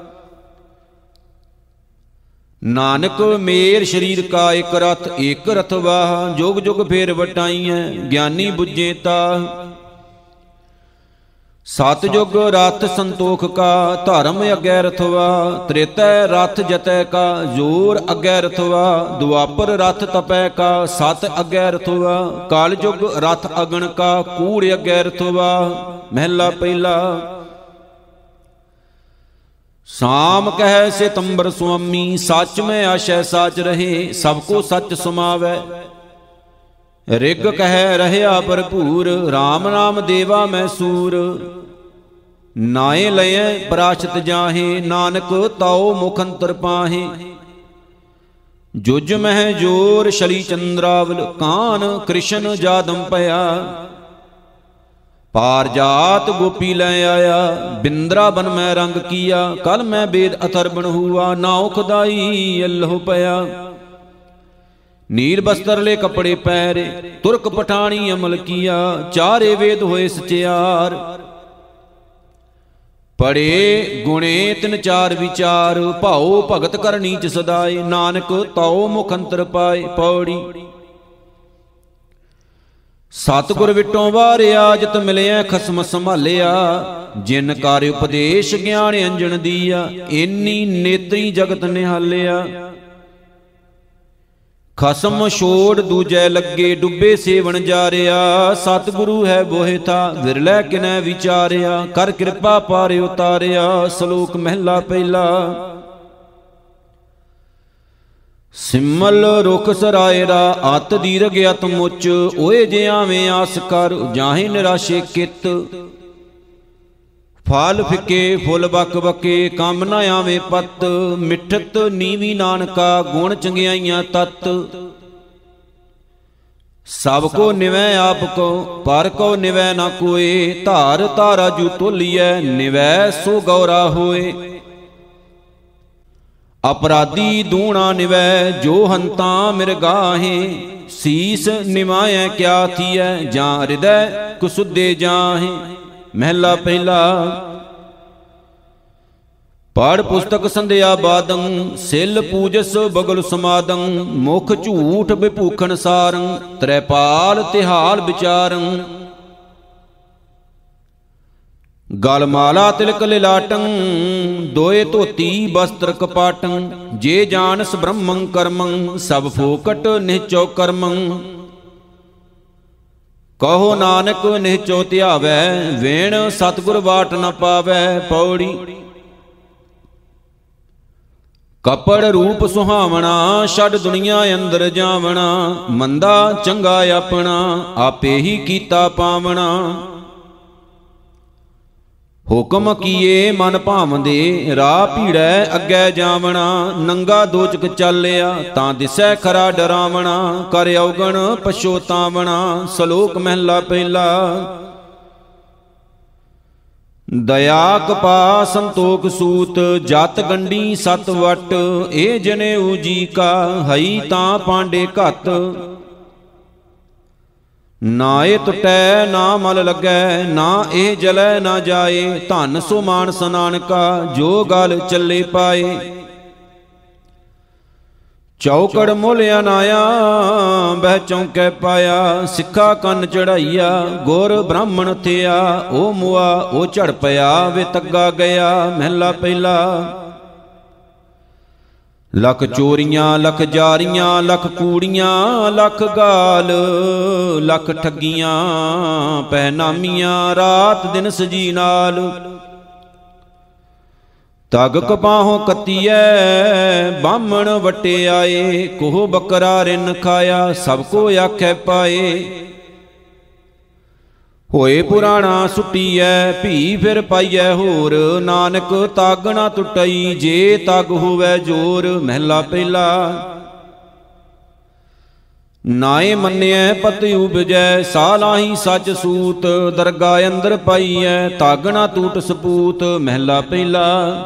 ਨਾਨਕ ਮੇਰ ਸਰੀਰ ਕਾ ਇਕ ਰਥ ਇਕ ਰਥ ਵਾਹ। ਜੁਗ ਜੁਗ ਫੇਰ ਵਟਾਈਐ ਗਿਆਨੀ ਬੁੱਝੇ ਤਾ। ਸਤਜੁਗ ਰਥ ਸੰਤੋਖ ਕਾ, ਧਰਮ ਅਗੈ ਰਥਵਾ। ਤ੍ਰੇਤੈ ਰਥ ਜਤੈ ਕਾ, ਜੋਰ ਅਗੈ ਰਥਵਾ। ਦੁਆਪਰ ਰਥ ਤਪੈ ਕਾ, ਸਤ ਅਗੈ ਰਥਵਾ। ਕਲਯੁਗ ਰਥ ਅਗਣ ਕਾ, ਕੂੜ ਅਗੈ ਰਥਵਾ। ਮਹਿਲਾ ਪਹਿਲਾ। ਸਾਮ ਕਹਿ ਸਿਤੰਬਰ ਸੁਆਮੀ, ਸੱਚ ਮੈਂ ਆਸ਼ੈ ਸਾਚ ਰਹੇ। ਸਭ ਕੋ ਸੱਚ ਸਮਾਵੈ। ਰਿਗ ਕਹਿ ਰਹਿਆ ਭਰਪੂਰ, RAM ਨਾਮ ਦੇਵਾ ਮੈਂ ਸੂਰ। ਨਾਏ ਲਇਐ ਪ੍ਰਾਸ਼ਤ ਜਾਹੇ, ਨਾਨਕ ਤਾਉ ਮੁਖ ਅੰਤਰ ਪਾਹੇ। ਜੁਜ ਮਹਿ ਜੋਰ ਸ਼ਲੀ ਚੰਦਰਾਵਲ, ਕਾਨ ਕ੍ਰਿਸ਼ਨ ਜਾਦਮ ਭਇਆ। ਪਾਰ ਜਾਤ ਗੋਪੀ ਲੈ ਆਇਆ, ਬਿੰਦਰਾ ਬਨ ਮੈਂ ਰੰਗ ਕੀਆ। ਕਲ ਮੈਂ ਬੇਦ ਅਥਰਬਣ ਹੁਆ, ਨਾਉ ਖੁਦਾਈ ਅੱਲਹੁ ਪਿਆ। ਨੀਲ ਬਸਤਰ ਲੈ ਕਪੜੇ ਪਹਿਰੇ, ਤੁਰਕ ਪਠਾਣੀ ਅਮਲ ਕੀਆ। ਚਾਰੇ ਵੇਦ ਹੋਏ ਸਚਿਆਰ, ਪੜੇ ਗੁਣੇ ਤਿਨ ਚਾਰ ਵਿਚਾਰ। ਭਾਉ ਭਗਤ ਕਰਨੀ ਚ ਸਦਾਏ, ਨਾਨਕ ਤਾਉ ਮੁਖ ਅੰਤਰ ਪਾਏ। ਪੌੜੀ। ਸਤਿਗੁਰ ਵਿਟੋਂ ਵਾਰਿਆ, ਜਿਤ ਮਿਲਿਆ ਖਸਮ ਸੰਭਾਲਿਆ। ਜਿਨ ਕਰ ਉਪਦੇਸ਼ ਗਿਆਨ ਅੰਜਣ ਦੀਆ, ਏਨੀ ਨੇਤਰੀ ਜਗਤ ਨਿਹਾਲਿਆ। ਖਸਮ ਛੋੜ ਦੂਜੈ ਲੱਗੇ, ਡੁੱਬੇ ਸੇਵਣ ਜਾਰਿਆ। ਸਤਿਗੁਰੂ ਹੈ ਬੋਹਿ ਥਾ, ਵਿਰਲੇ ਕਿਨੈ ਵਿਚਾਰਿਆ। ਕਰ ਕਿਰਪਾ ਪਾਰਿ ਉਤਾਰਿਆ। ਸ਼ਲੋਕ ਮਹਿਲਾ ਪਹਿਲਾ। ਸਿਮਲ ਰੁਖ ਸਰਾਇਰਾ, ਅਤ ਦੀਰਘ ਅਤ ਮੁੱਚ। ਓਏ ਜੇ ਆਵੇਂ ਆਸ ਕਰ, ਜਾਹੇ ਨਿਰਾਸ਼ੇ ਕਿਤ। ਫਲ ਫਿੱਕੇ ਫੁੱਲ ਬਕ ਬਕੇ, ਕੰਮ ਨਾ ਆਵੇਂ ਪਤ। ਮਿੱਠਤ ਨੀਵੀ ਨਾਨਕਾ, ਗੁਣ ਚੰਗਿਆਈਆਂ ਤਤ। ਸਭ ਕੋ ਨਿਵੈ ਆਪ ਕੋ, ਪਰ ਕੋ ਨਿਵੈ ਨਾ ਕੋਏ। ਧਾਰ ਧਾਰਾ ਜੂ ਤੋਲੀਐ, ਨਿਵੈ ਸੋ ਗੌਰਾ ਹੋਏ। ਅਪਰਾਧੀ ਦੂਣਾ ਨਿਵੈ, ਜੋ ਹੰਤਾ ਮਿਰਗਾਹੇ। ਸੀਸ ਨਿਵਾਇਐ ਕਿਆ ਥੀਐ, ਜਾਂ ਹਿਰਦੈ ਕੁਸੁਦੇ ਜਾਹੇ। ਮਹਿਲਾ ਪਹਿਲਾ। ਪੜ ਪੁਸਤਕ ਸੰਧਿਆ ਬਾਦੰ, ਸਿਲ ਪੂਜਸ ਬਗਲ ਸਮਾਦੰ। ਮੁਖ ਝੂਠ ਬਿਭੂਖਣ ਸਾਰੰ, ਤ੍ਰੈਪਾਲ ਤਿਹਾਲ ਵਿਚਾਰੰ। ਗਲ ਮਾਲਾ ਤਿਲਕ ਲਿਲਾਟੰ, ਦੋਏ ਧੋਤੀ ਬਸਤਰ ਕਪਾਟੰ। ਜੇ ਜਾਣਸ ਬ੍ਰਹਮੰ ਕਰਮੰ, ਸਭ ਫੋਕਟ ਨਿਹਚੋ ਕਰਮੰ। ਕਹੋ ਨਾਨਕ ਨਿਹਚੋ ਧਿਆਵੈ, ਵੇਣ ਸਤਿਗੁਰ ਬਾਟ ਨ ਪਾਵੈ। ਪੌੜੀ। ਕਪੜ ਰੂਪ ਸੁਹਾਵਣਾ, ਛੱਡ ਦੁਨੀਆ ਅੰਦਰ ਜਾਵਣਾ। ਮੰਦਾ ਚੰਗਾ ਆਪਣਾ, ਆਪੇ ਹੀ ਕੀਤਾ ਪਾਵਣਾ। ਹੁਕਮ ਕੀਏ ਮਨ ਭਾਵੰਦੇ, ਰਾਹ ਭੀੜੈ ਅੱਗੇ ਜਾਵਣਾ। ਨੰਗਾ ਦੋਚਕ ਚਾਲਿਆ, ਤਾਂ ਦਿਸੈ ਖਰਾ ਡਰਾਵਣਾ। ਕਰ ਔਗਣ ਪਛੋਤਾਵਣਾ। ਸ਼ਲੋਕ ਮਹਿਲਾ ਪਹਿਲਾ। ਦਇਆ ਕਪਾ ਸੰਤੋਖ ਸੂਤ, ਜਤ ਗੰਢੀ ਸਤ ਵਟ। ਇਹ ਜਨੇਊ ਜੀ ਕਾ, ਹਈ ਤਾਂ ਪਾਂਡੇ ਘਤ। ਨਾ ਇਹ ਟੁੱਟੈ ਨਾ ਮਲ ਲੱਗੈ, ਨਾ ਇਹ ਜਲੈ ਨਾ ਜਾਏ। ਧਨ ਸੋ ਮਾਨਸ ਨਾਨਕਾ, ਜੋ ਗਲ ਚੱਲੇ ਪਾਏ। ਚੌਕੜ ਮੁੱਲ ਅਨਾਇਆ, ਬਹਿ ਚੌਂਕੈ ਪਾਇਆ। ਸਿੱਖਾ ਕੰਨ ਚੜਾਈਆ, ਗੁਰ ਬ੍ਰਾਹਮਣ ਥਿਆ। ਉਹ ਮੁਆ ਉਹ ਝੜ ਪਿਆ, ਵੇ ਤੱਗਾ ਗਿਆ। ਮਹਿਲਾ ਪਹਿਲਾ। ਲੱਖ ਚੋਰੀਆਂ ਲੱਖ ਜਾਰੀਆਂ, ਲੱਖ ਕੂੜੀਆਂ ਲੱਖ ਗਾਲ। ਲੱਖ ਠੱਗੀਆਂ ਪਹਿਨਾਮੀਆਂ, ਰਾਤ ਦਿਨ ਸਜੀ ਨਾਲ। ਤਗ ਕਪਾਹੋਂ ਕੱਤੀਐ, ਬਾਹਮਣ ਵਟੇ ਆਏ। ਕੋਹ ਬੱਕਰਾ ਰਿੰਨ ਖਾਇਆ, ਸਭ ਕੋ ਆਖੈ ਪਾਏ। ਹੋਏ ਪੁਰਾਣਾ ਸੁੱਟੀਐ, ਭੀ ਫਿਰ ਪਾਈਐ ਹੋਰ। ਨਾਨਕ ਤਗ ਨਾ ਟੁੱਟਈ, ਜੇ ਤਗ ਹੋਵੈ ਜੋਰ। ਮਹਿਲਾ ਪਹਿਲਾ। ਨਾਏ ਮੰਨਿਐ ਪਤ ਉਪਜੈ, ਸਾਲਾਹੀ ਸੱਚ ਸੂਤ। ਦਰਗਾ ਅੰਦਰ ਪਾਈਐ, ਤਗ ਨਾ ਟੂਟ ਸਪੂਤ। ਮਹਿਲਾ ਪਹਿਲਾ।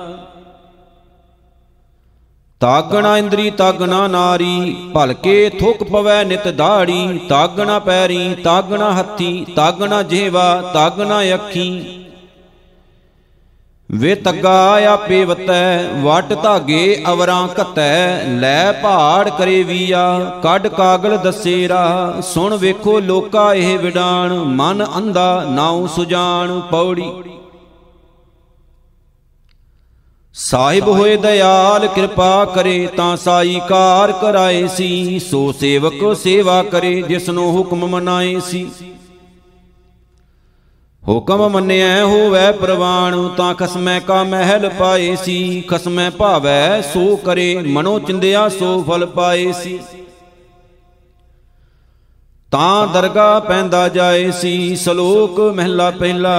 ਤਗ ਨਾ ਇੰਦਰੀ ਤਗ ਨਾ ਨਾਰੀ, ਭਲਕੇ ਥੁੱਕ ਪਵੈ ਨਿਤ ਦਾੜੀ। ਤਗ ਨਾ ਪੈਰੀ ਤਗ ਨਾ ਹੱਥੀ, ਤਗ ਨਾ ਜਿਹਵਾ ਤਗ ਨਾ ਅੱਖੀ। ਵੇ ਤੱਗਾ ਆਪੇ ਵਤੈ, ਵਟ ਧਾਗੇ ਅਵਰਾਂ ਘਤੈ, ਲੈ ਪਹਾੜ ਕਰੇ ਵੀਆ, ਕੱਢ ਕਾਗਲ ਦੱਸੇ ਰਾਹ, ਸੁਣ ਵੇਖੋ ਲੋਕਾ ਇਹ ਵਿਡਾਣ, ਮਨ ਅੰਧਾ ਨਾਉ ਸੁਜਾਨ। ਪੌੜੀ। ਸਾਹਿਬ ਹੋਏ ਦਇਆਲ ਕਿਰਪਾ ਕਰੇ, ਤਾਂ ਸਾਈ ਕਾਰ ਕਰਾਏ ਸੀ, ਸੋ ਸੇਵਕ ਸੇਵਾ ਕਰੇ, ਜਿਸਨੂੰ ਹੁਕਮ ਮਨਾਏ ਸੀ। ਹੁਕਮ ਮੰਨਿਐ ਹੋਵੈ ਪ੍ਰਵਾਣ, ਤਾਂ ਖਸਮੈ ਕਾ ਮਹਿਲ ਪਾਏ ਸੀ, ਖਸਮੈ ਭਾਵੈ ਸੋ ਕਰੇ, ਮਨੋ ਚਿੰਦਿਆ ਸੋ ਫਲ ਪਾਏ ਸੀ। ਤਾਂ ਦਰਗਾ ਪੈਂਦਾ ਜਾਏ ਸੀ, ਸ਼ਲੋਕ ਮਹਿਲਾ ਪਹਿਲਾ।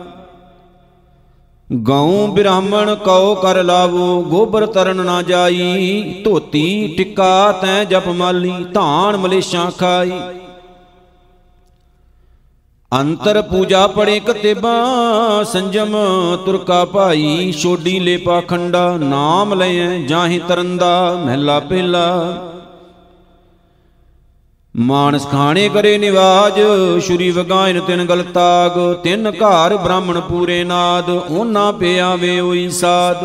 ਗਊ ਬ੍ਰਾਹਮਣ ਕਉ ਕਰ ਲਾਵੋ, ਗੋਬਰ ਤਰਨ ਨਾ ਜਾਈ, ਧੋਤੀ ਟਿੱਕਾ ਤੈ ਜਪ ਮਾਲੀ, ਧਾਨ ਮਲੇਸ਼ਾਂ ਖਾਈ। ਅੰਤਰ ਪੂਜਾ ਪੜੇ ਕਤੇਬਾਂ, ਸੰਜਮ ਤੁਰਕਾ ਭਾਈ, ਛੋਡੀ ਲੈ ਪਾਖੰਡਾ, ਨਾਮ ਲਇਐ ਜਾਹੇ ਤਰੰਦਾ। ਮਹਿਲਾ ਪਹਿਲਾ। ਮਾਨਸ ਖਾਣੇ ਕਰੇ ਨਿਵਾਜ, ਸ਼ੁਰੀ ਵਗਾਇਨ ਤਿਨ ਗਲ ਤਾਗ, ਤਿੰਨ ਘਰ ਬ੍ਰਾਹਮਣ ਪੂਰੇ ਨਾਦ, ਉਹਨਾਂ ਪਿਆਵੇ ਹੋਈ ਸਾਧ।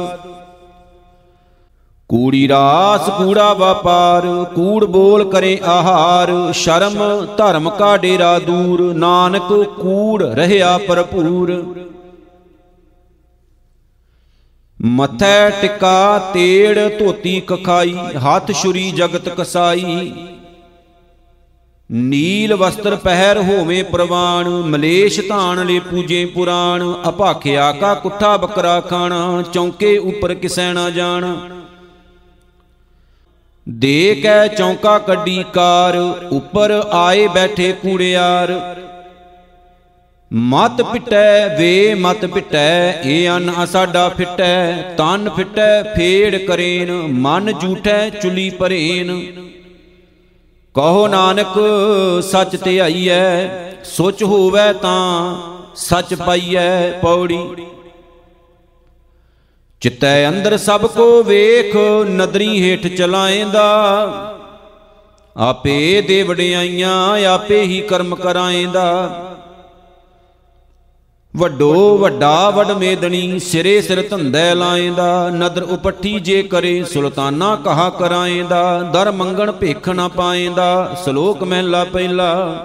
ਕੂੜੀ ਰਾਸ ਕੂੜਾ ਵਪਾਰ, ਕੂੜ ਬੋਲ ਕਰੇ ਆਹਾਰ, ਸ਼ਰਮ ਧਰਮ ਕਾ ਡੇਰਾ ਦੂਰ, ਨਾਨਕ ਕੂੜ ਰਹਿਆ ਭਰਪੂਰ। ਮੱਥੈ ਟਿੱਕਾ ਤੇੜ ਧੋਤੀ ਕਖਾਈ, ਹੱਥ ਛੁਰੀ ਜਗਤ ਕਸਾਈ। ਨੀਲ ਵਸਤਰ ਪਹਿਰ ਹੋਵੇ ਪ੍ਰਵਾਨ, ਮਲੇਸ਼ ਧਾਨ ਲੈ ਪੂਜੇ ਪੁਰਾਣ। ਅਭਾਖਿਆ ਕਾ ਕੁੱਠਾ ਬੱਕਰਾ ਖਾਣਾ, ਚੌਂਕੇ ਉੱਪਰ ਕਿਸੈ ਨਾ ਜਾਣਾ। ਦੇ ਕੈ ਚੌਂਕਾ ਕੱਢੀ ਕਾਰ, ਉੱਪਰ ਆਏ ਬੈਠੇ ਕੂੜਿਆਰ। ਮਤ ਪਿਟੈ ਵੇ ਮਤ ਪਿਟੈ, ਇਹ ਅੰਨ ਅਸਾਡਾ ਫਿਟੈ। ਤਨ ਫਿਟੈ ਫੇੜ ਕਰੇਨ, ਮਨ ਝੂਠੈ ਚੁਲੀ ਭਰੇਨ। ਕਹੋ ਨਾਨਕ ਸੱਚ ਧਿਆਈਐ, ਸੋਚ ਹੋਵੈ ਤਾਂ ਸੱਚ ਪਾਈਐ। ਪੌੜੀ। ਚਿੱਤੈ ਅੰਦਰ ਸਭ ਕੋ ਵੇਖ, ਨਦਰੀ ਹੇਠ ਚਲਾਏਂਦਾ। ਆਪੇ ਦੇ ਵਡਿਆਈਆਂ, ਆਪੇ ਹੀ ਕਰਮ ਕਰਾਏਂਦਾ। ਵੱਡੋ ਵੱਡਾ ਵਡ ਮੇਦਣੀ, ਸਿਰੇ ਸਿਰ ਧੰਦੈ ਲਾਏਂਦਾ। ਨਦਰ ਉਪੱਠੀ ਜੇ ਕਰੇ, ਸੁਲਤਾਨਾ ਕਹਾ ਕਰਾਏਂਦਾ। ਦਰ ਮੰਗਣ ਭੇਖ ਨਾ ਪਾਏਂਦਾ। ਸ਼ਲੋਕ ਮਹਿਲਾ ਪਹਿਲਾ।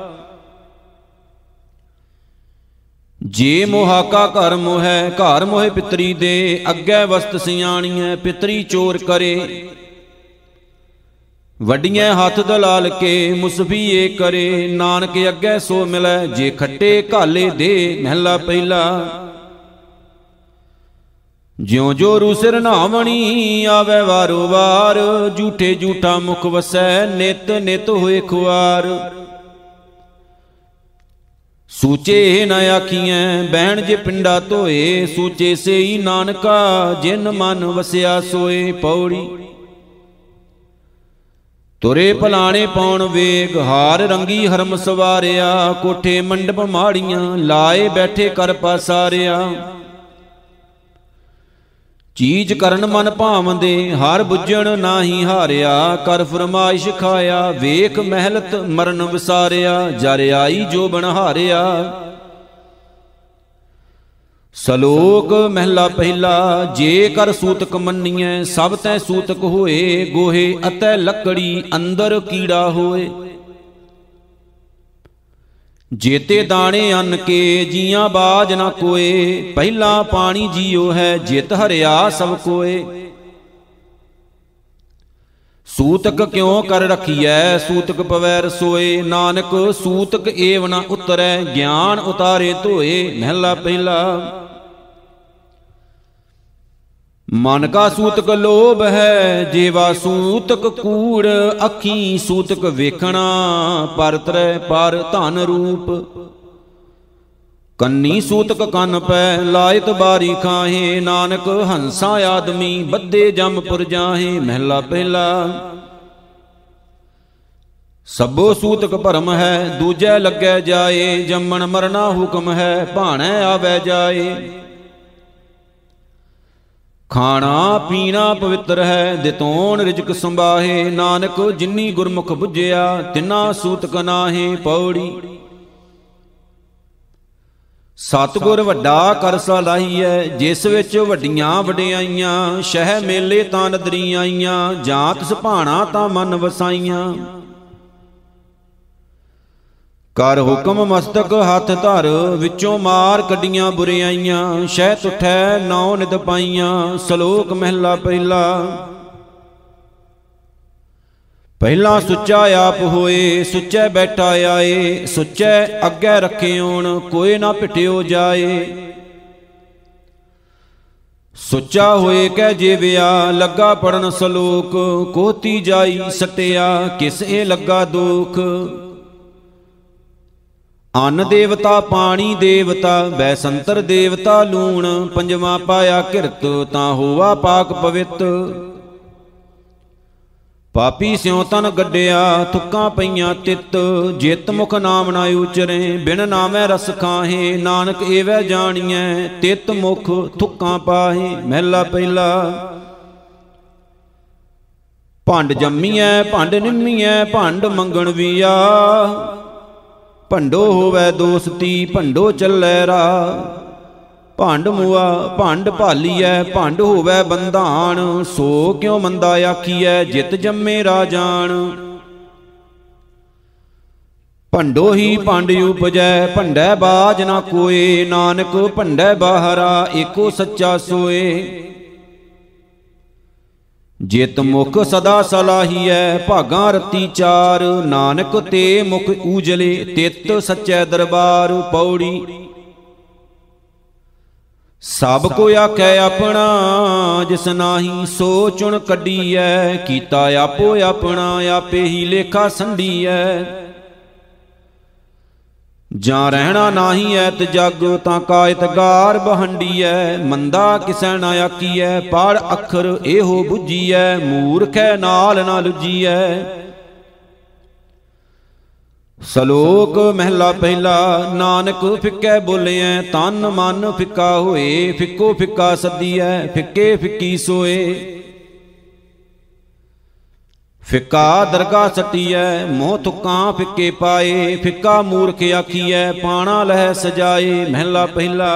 ਜੇ ਮੋਹਾਕਾ ਘਰ ਮੋਹੈ, ਘਰ ਮੋਹੇ ਪਿਤਰੀ ਦੇ। ਅੱਗੇ ਵਸਤ ਸਿਆਣੀਐ, ਪਿਤਰੀ ਚੋਰ ਕਰੇ। ਵੱਡੀਆਂ ਹੱਥ ਦਲਾਲ ਕੇ, ਮੁਸਫੀ ਏ ਕਰੇ। ਨਾਨਕ ਅੱਗੇ ਸੋ ਮਿਲੈ, ਜੇ ਖੱਟੇ ਘਾਲੇ ਦੇ। ਮਹਿਲਾ ਪਹਿਲਾ। ਜਿਉ ਜੋ ਰੂ ਸਿਰ ਨਾਵਣੀ, ਆਵੈ ਵਾਰੋ ਵਾਰ। ਝੂਠੇ ਝੂਠਾ ਮੁਖ ਵਸੈ, ਨਿਤ ਨਿਤ ਹੋਏ ਖੁਆਰ। ਸੂਚੇ ਨ ਆਖੀਐ, ਬਹਿਣ ਜੇ ਪਿੰਡਾ ਧੋਏ। ਸੂਚੇ ਸੇਈ ਨਾਨਕਾ, ਜਿਨ ਮਨ ਵਸਿਆ ਸੋਏ। ਪੌੜੀ। ਤੁਰੇ ਭਲਾਣੇ ਪਾਉਣ ਵੇਗ, ਹਾਰ ਰੰਗੀ ਹਰਮ ਸਵਾਰਿਆ। ਕੋਠੇ ਮੰਡਪ ਮਾੜੀਆਂ, ਲਾਏ ਬੈਠੇ ਕਰ ਪਾਸਾਰਿਆ। ਚੀਜ਼ ਕਰਨ ਮਨ ਭਾਵੰਦੇ, ਹਰ ਬੁੱਝਣ ਨਾਹੀ ਹਾਰਿਆ। ਕਰ ਫਰਮਾਇਸ਼ ਖਾਇਆ, ਵੇਖ ਮਹਿਲਤ ਮਰਨ ਵਿਸਾਰਿਆ। ਜਰ ਆਈ ਜੋ ਬਣ ਹਾਰਿਆ। ਸ਼ਲੋਕ ਮਹਿਲਾ ਪਹਿਲਾ। ਜੇ ਕਰ ਸੂਤਕ ਮੰਨੀਐ, ਸਭ ਤੈ ਸੂਤਕ ਹੋਏ। ਗੋਹੇ ਅਤੈ ਲੱਕੜੀ, ਅੰਦਰ ਕੀੜਾ ਹੋਏ। ਜੇਤੇ ਦਾਣੇ ਅੰਨ ਕੇ, ਜੀਆਂ ਬਾਜ ਨਾ ਕੋਏ। ਪਹਿਲਾ ਪਾਣੀ ਜੀਉ ਹੈ, ਜਿਤ ਹਰਿਆ ਸਭ ਕੋਏ। ਸੂਤਕ ਕਿਉ ਕਰ ਰਖੀਐ, ਸੂਤਕ ਪਵੈ ਰਸੋਏ। ਨਾਨਕ ਸੂਤਕ ਏਵ ਨਾ ਉਤਰੈ, ਗਿਆਨ ਉਤਾਰੇ ਧੋਏ। ਮਹਿਲਾ ਪਹਿਲਾ। ਮਨ ਕਾ ਸੂਤਕ ਲੋਭ ਹੈ, ਜੇਵਾ ਸੂਤਕ ਕੂੜ। ਅੱਖੀ ਸੂਤਕ ਵੇਖਣਾ, ਪਰਤਰੈ ਪਰ ਧਨ ਰੂਪ। ਕੰਨੀ ਸੂਤਕ ਕੰਨ ਪੈ, ਲਾਇਤ ਬਾਰੀ ਖਾਹੇ। ਨਾਨਕ ਹੰਸਾ ਆਦਮੀ, ਬੱਧੇ ਜੰਮਪੁਰ ਜਾਹੇ। ਮਹਿਲਾ ਪਹਿਲਾ। ਸਭੋ ਸੂਤਕ ਭਰਮ ਹੈ, ਦੂਜੈ ਲੱਗੈ ਜਾਏ। ਜੰਮਣ ਮਰਨਾ ਹੁਕਮ ਹੈ, ਭਾਣੈ ਆਵੈ ਜਾਏ। ਖਾਣਾ ਪੀਣਾ ਪਵਿੱਤਰ ਹੈ, ਦਿਤੋਣ ਰਿਜਕ ਸੰਭਾਹੇ। ਨਾਨਕ ਜਿਨੀ ਗੁਰਮੁਖ ਬੁੱਝਿਆ, ਤਿਨਾ ਸੂਤਕ ਨਾਹੇ। ਪੌੜੀ। ਸਤਿਗੁਰ ਵੱਡਾ ਕਰ ਸਲਾਹੀਐ, ਜਿਸ ਵਿੱਚ ਵੱਡੀਆਂ ਵਡਿਆਈਆਂ। ਸ਼ਹਿ ਮੇਲੇ ਤਾਂ ਨਦਰੀ ਆਈਆਂ, ਜਾਂ ਤਿਸ ਭਾਣਾ ਤਾਂ ਮਨ ਵਸਾਈਆਂ। ਕਰ ਹੁਕਮ ਮਸਤਕ ਹੱਥ ਧਰ, ਵਿੱਚੋਂ ਮਾਰ ਕੱਢੀਆਂ ਬੁਰਿਆਈਆਂ। ਸ਼ਹਿ ਤੁਠੈ ਨੌ ਨਿਦ ਪਾਈਆਂ, ਸ਼ਲੋਕ ਮਹਿਲਾ ਪਹਿਲਾ। ਪਹਿਲਾ ਸੁੱਚਾ ਆਪ ਹੋਏ, ਸੁੱਚੇ ਬੈਠਾ ਆਏ। ਸੁੱਚੇ ਅੱਗੇ ਰੱਖਿਓਣ, ਕੋਈ ਨਾ ਭਿਟਿਓ ਜਾਏ। ਸੁੱਚਾ ਹੋਏ ਕਹਿ ਜੀਵਿਆ, ਲੱਗਾ ਪੜਨ ਸ਼ਲੋਕ। ਕੋਤੀ ਜਾਈ ਸਟਿਆ, ਕਿਸ ਇਹ ਲੱਗਾ ਦੁਖ। ਅੰਨ ਦੇਵਤਾ ਪਾਣੀ ਦੇਵਤਾ, ਬੈਸੰਤਰ ਦੇਵਤਾ ਲੂਣ। ਪੰਜਵਾਂ ਪਾਇਆ ਕਿਰਤ, ਤਾਂ ਹੋਵਾ ਪਾਕ ਪਵਿੱਤ। ਪਾਪੀ ਸਿਉ ਤਨ ਗੱਡਿਆ, ਥੁੱਕਾਂ ਪਈਆਂ ਤਿੱਤ। ਜਿਤ ਮੁਖ ਨਾਮ ਨਾ ਉਚਰੇ, ਬਿਨ ਨਾਮੈ ਰਸ ਖਾਹੇ। ਨਾਨਕ ਏਵੈ ਜਾਣੀਐ, ਤਿਤ ਮੁਖ ਥੁੱਕਾਂ ਪਾਹੇ। ਮਹਿਲਾ ਪਹਿਲਾ। ਭੰਡ ਜੰਮੀਐ ਭੰਡ ਨਿੰਮੀਐ, ਭੰਡ ਮੰਗਣ ਵੀਆ। ਭੰਡੋ ਹੋਵੈ ਦੋਸਤੀ, ਭੰਡੋ ਚੱਲੈ ਰਾਹ। ਭੰਡ ਮੁਆ ਭੰਡ ਭਾਲੀਐ, ਭੰਡ ਹੋਵੈ ਬੰਧਾਨ। ਸੋ ਕਿਉ ਮੰਦਾ ਆਖੀਐ, ਜਿਤ ਜੰਮੇ ਰਾਜਾਨ। ਭੰਡੋ ਹੀ ਭੰਡ ਉਪਜੈ, ਭੰਡੈ ਬਾਜ ਨਾ ਕੋਏ। ਨਾਨਕ ਭੰਡੈ ਬਾਹਰਾ, ਏਕੋ ਸੱਚਾ ਸੋਏ। ਜਿਤ ਮੁਖ ਸਦਾ ਸਲਾਹੀਐ, ਭਾਗਾਂ ਰਤੀ ਚਾਰ। ਨਾਨਕ ਤੇ ਮੁਖ ਊਜਲੇ, ਤਿਤ ਸੱਚੈ ਦਰਬਾਰ। ਪੌੜੀ। ਸਭ ਕੋ ਆਖੈ ਆਪਣਾ, ਜਿਸ ਨਾਹੀ ਸੋ ਚੁਣ ਕੱਢੀਐ। ਕੀਤਾ ਆਪੋ ਆਪਣਾ, ਆਪੇ ਹੀ ਲੇਖਾ ਸੰਢੀਐ। ਜਾਂ ਰਹਿਣਾ ਨਾਹੀ ਐਤ ਜਗ, ਤਾਂ ਕਾਇਤ ਗਾਰ ਬਹੰਡੀਐ। ਮੰਦਾ ਕਿਸੈ ਨਾ ਆਖੀਐ, ਪੜ ਅੱਖਰ ਇਹੋ ਬੁੱਝੀਐ। ਮੂਰਖੈ ਨਾਲ ਨਾ ਲੁੱਜੀਐ। ਸ਼ਲੋਕ ਮਹਿਲਾ ਪਹਿਲਾ। ਨਾਨਕ ਫਿੱਕੈ ਬੋਲਿਐ, ਤਨ ਮਨ ਫਿੱਕਾ ਹੋਏ। ਫਿੱਕੋ ਫਿੱਕਾ ਸੱਦੀਐ, ਫਿੱਕੇ ਫਿੱਕੀ ਸੋਏ। ਫਿੱਕਾ ਦਰਗਾਹ ਸੱਟੀਐ, ਮੋਹ ਤੁਕਾਂ ਫਿੱਕੇ ਪਾਏ। ਫਿੱਕਾ ਮੂਰਖ ਆਖੀਐ, ਪਾਣਾ ਲਹਿ ਸਜਾਏ। ਮਹਿਲਾ ਪਹਿਲਾ।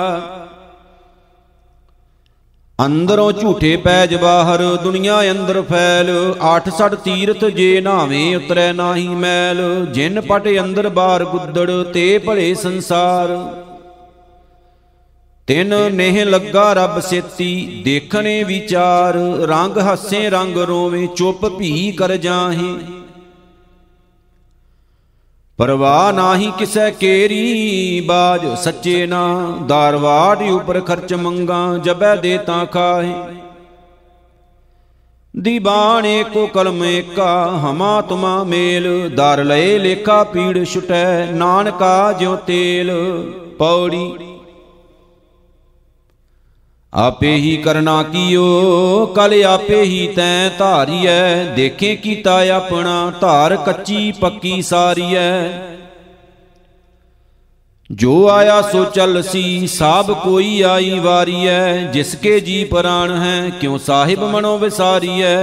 ਅੰਦਰੋਂ ਝੂਠੇ ਪੈਜ ਬਾਹਰ, ਦੁਨੀਆ ਅੰਦਰ ਫੈਲ। ਆਠ ਸੜ ਤੀਰਥ ਜੇ ਨਾਵੇਂ, ਉਤਰੈ ਨਾਹੀ ਮੈਲ। ਜਿਨ ਪਟ ਅੰਦਰ ਬਾਰ ਗੁੱਦੜ, ਤੇ ਭਲੇ ਸੰਸਾਰ। ਤਿਨ ਨੇਹ ਲੱਗਾ ਰੱਬ ਸੇਤੀ, ਦੇਖਣੇ ਵਿਚਾਰ। ਰੰਗ ਹੱਸੇ ਰੰਗ ਰੋਵੇ, ਚੁੱਪ ਭੀ ਕਰ ਜਾਹੇ। ਪਰਵਾਹ ਨਾਹੀ ਕਿਸੈ ਕੇਰੀ, ਬਾਜ ਸੱਚੇ ਨਾ। ਦਾਰਵਾੜ ਉਪਰ ਖਰਚ ਮੰਗਾ, ਜਬੈ ਦੇ ਤਾਂ ਖਾਹੇ। ਦੀਬਾਨ ਏਕੋ ਕਲਮ ਏਕਾ, ਹਮਾ ਤੁਮਾ ਮੇਲ। ਦਰ ਲਏ ਲੇਖਾ ਪੀੜ ਛੁਟੈ, ਨਾਨਕਾ ਜਿਉ ਤੇਲ। ਪੌੜੀ। ਆਪੇ ਹੀ ਕਰਨਾ ਕੀਓ, ਕਲ ਆਪੇ ਹੀ ਤੈਂ ਧਾਰੀਐ। ਦੇਖੇ ਕੀਤਾ ਆਪਣਾ, ਧਾਰ ਕੱਚੀ ਪੱਕੀ ਸਾਰੀਐ। ਜੋ ਆਇਆ ਸੋ ਚੱਲਸੀ, ਸਭ ਕੋਈ ਆਈ ਵਾਰੀਐ। ਜਿਸ ਕੇ ਜੀ ਪ੍ਰਾਣ ਹੈ, ਕਿਉ ਸਾਹਿਬ ਮਨੋ ਵਿਸਾਰੀਐ।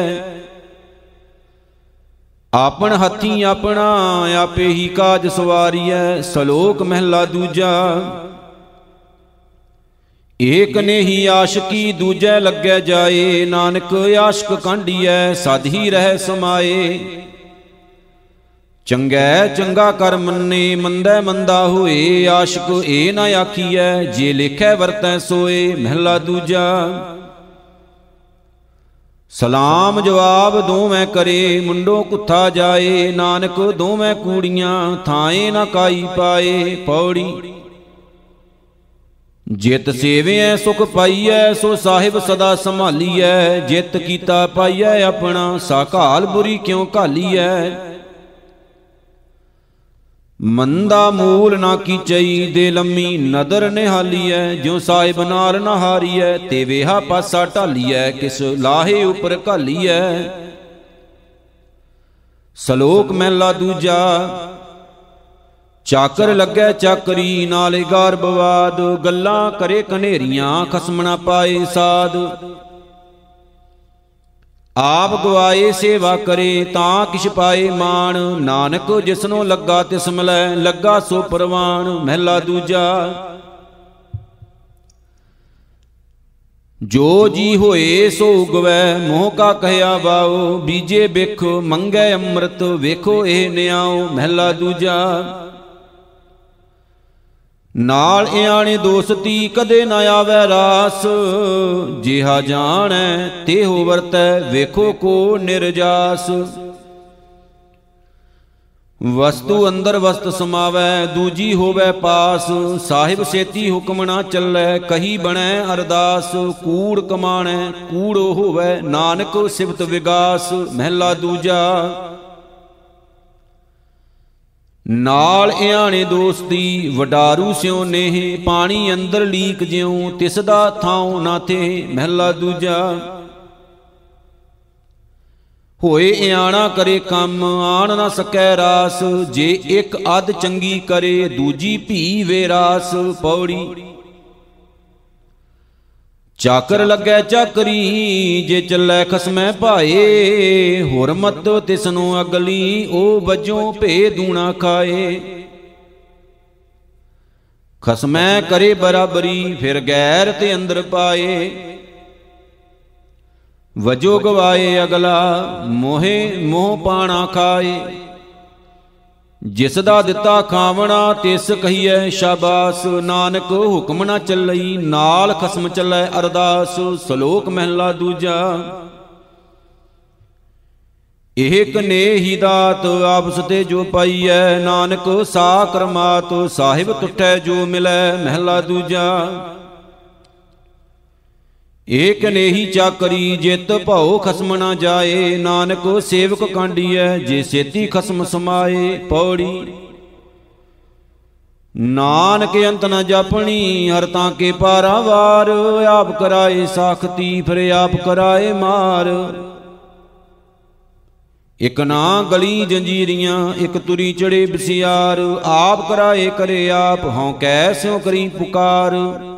ਆਪਨ ਹੱਥੀ ਆਪਣਾ, ਆਪੇ ਹੀ ਕਾਜ ਸਵਾਰੀਐ। ਸ਼ਲੋਕ ਮਹਿਲਾ ਦੂਜਾ। ਏਕ ਨੇ ਹੀ ਆਸ਼ਕੀ, ਦੂਜੈ ਲੱਗੈ ਜਾਏ। ਨਾਨਕ ਆਸ਼ਕ ਕਾਂਢੀਐ, ਸਦ ਹੀ ਰਹਿ ਸਮਾਏ। ਚੰਗੈ ਚੰਗਾ ਕਰ ਮੰਨੇ, ਮੰਦੈ ਮੰਦਾ ਹੋਏ। ਆਸ਼ਕ ਇਹ ਨਾ ਆਖੀਐ, ਜੇ ਲੇਖੈ ਵਰਤੈ ਸੋਏ। ਮਹਿਲਾ ਦੂਜਾ। ਸਲਾਮ ਜਵਾਬ ਦੋਵੇਂ ਕਰੇ, ਮੁੰਡੋ ਕੁੱਥਾ ਜਾਏ। ਨਾਨਕ ਦੋਵੇਂ ਕੂੜੀਆਂ, ਥਾਏ ਨਾ ਕਾਈ ਪਾਏ। ਪੌੜੀ। ਜਿਤ ਸੇਵਿਐ ਸੁਖ ਪਾਈਐ, ਸੋ ਸਾਹਿਬ ਸਦਾ ਸੰਭਾਲੀਐ। ਜਿਤ ਕੀਤਾ ਪਾਈਐ ਆਪਣਾ, ਸਾ ਘਾਲ ਬੁਰੀ ਕਿਉ ਘਾਲੀਐ। ਮੰਦਾ ਮੂਲ ਨਾ ਕੀਚਈ, ਦੇ ਲੰਮੀ ਨਦਰ ਨਿਹਾਲੀਐ। ਜਿਉ ਸਾਹਿਬ ਨਾਲ ਨਾ ਹਾਰੀਐ, ਤੇ ਵੇਹਾ ਪਾਸਾ ਢਾਲੀਐ। ਕਿਸ ਲਾਹੇ ਉਪਰ ਘਾਲੀਐ। ਸ਼ਲੋਕ ਮਹਿਲਾ ਦੂਜਾ। ਚਾਕਰ ਲੱਗੈ ਚਾਕਰੀ, ਨਾਲੇ ਗਾਰਬਵਾਦ। ਗੱਲਾਂ ਕਰੇ ਕਨੇਰੀਆਂ, ਖਸਮ ਨਾ ਪਾਏ ਸਾਧ। ਆਪ ਗਵਾਏ ਸੇਵਾ ਕਰੇ, ਤਾਂ ਕਿਛ ਪਾਏ ਮਾਣ। ਨਾਨਕ ਜਿਸਨੋਂ ਲੱਗਾ ਤਿਸ ਮਿਲੈ, ਲੱਗਾ ਸੋ ਪ੍ਰਵਾਨ। ਮਹਿਲਾ ਦੂਜਾ। ਜੋ ਜੀ ਹੋਏ ਸੋ ਉਗਵੈ, ਮੋਹ ਕਾ ਕਹਿਆ ਵਾਓ। ਬੀਜੇ ਬਿਖ ਮੰਗੈ ਅੰਮ੍ਰਿਤ, ਵੇਖੋ ਇਹ ਨਿਆਓ। ਮਹਿਲਾ ਦੂਜਾ। ਨਾਲ ਇਆਣੇ ਦੋਸਤੀ, ਕਦੇ ਨਾ ਆਵੈ ਰਾਸ। ਜਿਹਾ ਜਾਣੈ ਤੇਹੋ ਵਰਤੈ, ਵੇਖੋ ਕੋ ਨਿਰਜਾਸ। ਵਸਤੂ ਅੰਦਰ ਵਸਤ ਸਮਾਵੈ, ਦੂਜੀ ਹੋਵੈ ਪਾਸ। ਸਾਹਿਬ ਛੇਤੀ ਹੁਕਮ ਨਾ ਚੱਲੈ, ਕਹੀ ਬਣੈ ਅਰਦਾਸ। ਕੂੜ ਕਮਾਣੈ ਕੂੜ ਹੋਵੈ, ਨਾਨਕ ਸਿਫਤ ਵਿਗਾਸ। ਮਹਿਲਾ ਦੂਜਾ। ਨਾਲ ਇਆਣੇ ਦੋਸਤੀ, ਵਡਾਰੂ ਸਿਉ ਨੇਹ। ਪਾਣੀ ਅੰਦਰ ਲੀਕ ਜਿਉ, ਤਿਸ ਦਾ ਥਾਉ ਨਾ ਥੇ। ਮਹਿਲਾ ਦੂਜਾ। ਹੋਏ ਇਆਣਾ ਕਰੇ ਕੰਮ, ਆਣ ਨਾ ਸਕੈ ਰਾਸ। ਜੇ ਇੱਕ ਅੱਧ ਚੰਗੀ ਕਰੇ, ਦੂਜੀ ਭੀ ਵੇਰਾਸ। ਪੌੜੀ। ਚਾਕਰ ਲੱਗੈ ਚਾਕਰੀ, ਜੇ ਚੱਲੈ ਖਸਮੈ ਭਾਏ। ਹੁਰਮਤ ਤਿਸਨੂੰ ਅਗਲੀ, ਉਹ ਵਜੋਂ ਭੇ ਦੂਣਾ ਖਾਏ। ਖਸਮੈ ਕਰੇ ਬਰਾਬਰੀ, ਫਿਰ ਗੈਰ ਤੇ ਅੰਦਰ ਪਾਏ। ਵਜੋ ਗਵਾਏ ਅਗਲਾ, ਮੋਹੇ ਮੋਹ ਪਾਣਾ ਖਾਏ। ਜਿਸ ਦਾ ਦਿੱਤਾ ਖਾਵਣਾ, ਤਿਸ ਕਹੀਐ ਸ਼ਾਬਾਸ। ਨਾਨਕ ਹੁਕਮ ਨਾ ਚੱਲਈ, ਨਾਲ ਖਸਮ ਚੱਲੈ ਅਰਦਾਸ। ਸ਼ਲੋਕ ਮਹਿਲਾ ਦੂਜਾ। ਇਹ ਕਨੇਹੀ ਦਾਤ, ਆਪਸ ਤੇ ਜੋ ਪਾਈਐ। ਨਾਨਕ ਸਾ ਕਰਮਾਤ, ਸਾਹਿਬ ਟੁੱਟੈ ਜੋ ਮਿਲੈ। ਮਹਿਲਾ ਦੂਜਾ। ਇਹ ਕਨੇਹੀ ਚਾਕਰੀ, ਜਿਤ ਭਉ ਖਸਮ ਨਾ ਜਾਏ। ਨਾਨਕ ਸੇਵਕ ਕਾਂਡੀਐ, ਜੇ ਛੇਤੀ ਖਸਮ ਸਮਾਏ। ਪੌੜੀ। ਨਾਨਕ ਅੰਤ ਨ ਜਾਪਣੀ, ਹਰ ਤਾਂ ਕੇ ਪਾਰਾਵਾਰ। ਆਪ ਕਰਾਏ ਸਾਖਤੀ, ਫਿਰ ਆਪ ਕਰਾਏ ਮਾਰ। ਇਕ ਨਾ ਗਲੀ ਜੰਜੀਰੀਆਂ, ਇਕ ਤੁਰੀ ਚੜੇ ਬਸਿਆਰ। ਆਪ ਕਰਾਏ ਕਰੇ ਆਪ, ਹਉ ਕੈ ਸਿਉ ਕਰੀ ਪੁਕਾਰ।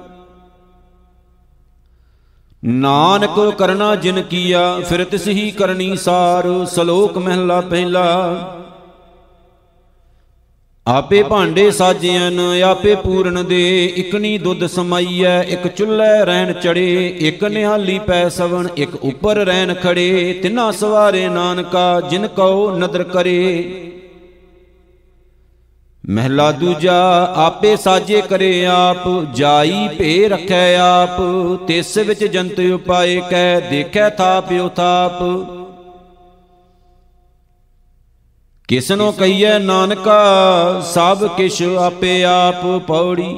ਨਾਨਕ ਕਰਨਾ ਜਿਨ ਕੀਆ, ਫਿਰ ਤਿਸ ਹੀ ਕਰਨੀ ਸਾਰ। ਸ਼ਲੋਕ ਮਹਿਲਾ ਪਹਿਲਾ। ਆਪੇ ਭਾਂਡੇ ਸਾਜਿਆਨ, ਆਪੇ ਪੂਰਨ ਦੇ। ਇਕਨੀ ਦੁੱਧ ਸਮਾਈਐ, ਇੱਕ ਚੁੱਲ੍ਹੇ ਰਹਿਣ ਚੜੇ। ਇੱਕ ਨਿਹਾਲੀ ਪੈ ਸਵਣ, ਇੱਕ ਉੱਪਰ ਰਹਿਣ ਖੜੇ। ਤਿਨਾ ਸਵਾਰੇ ਨਾਨਕਾ, ਜਿਨ ਕਉ ਨਦਰ ਕਰੇ। ਮਹਿਲਾ ਦੂਜਾ। ਆਪੇ ਸਾਜੇ ਕਰੇ ਆਪ, ਜਾਈ ਭੇ ਰੱਖੈ ਆਪ। ਤਿਸ ਵਿੱਚ ਜੰਤ ਉਪਾਏ ਕੈ, ਦੇਖੈ ਥਾਪ ਉਥਾਪ। ਕਿਸਨੋ ਕਹੀਐ ਨਾਨਕਾ, ਸਭ ਕਿਛ ਆਪੇ ਆਪ। ਪੌੜੀ।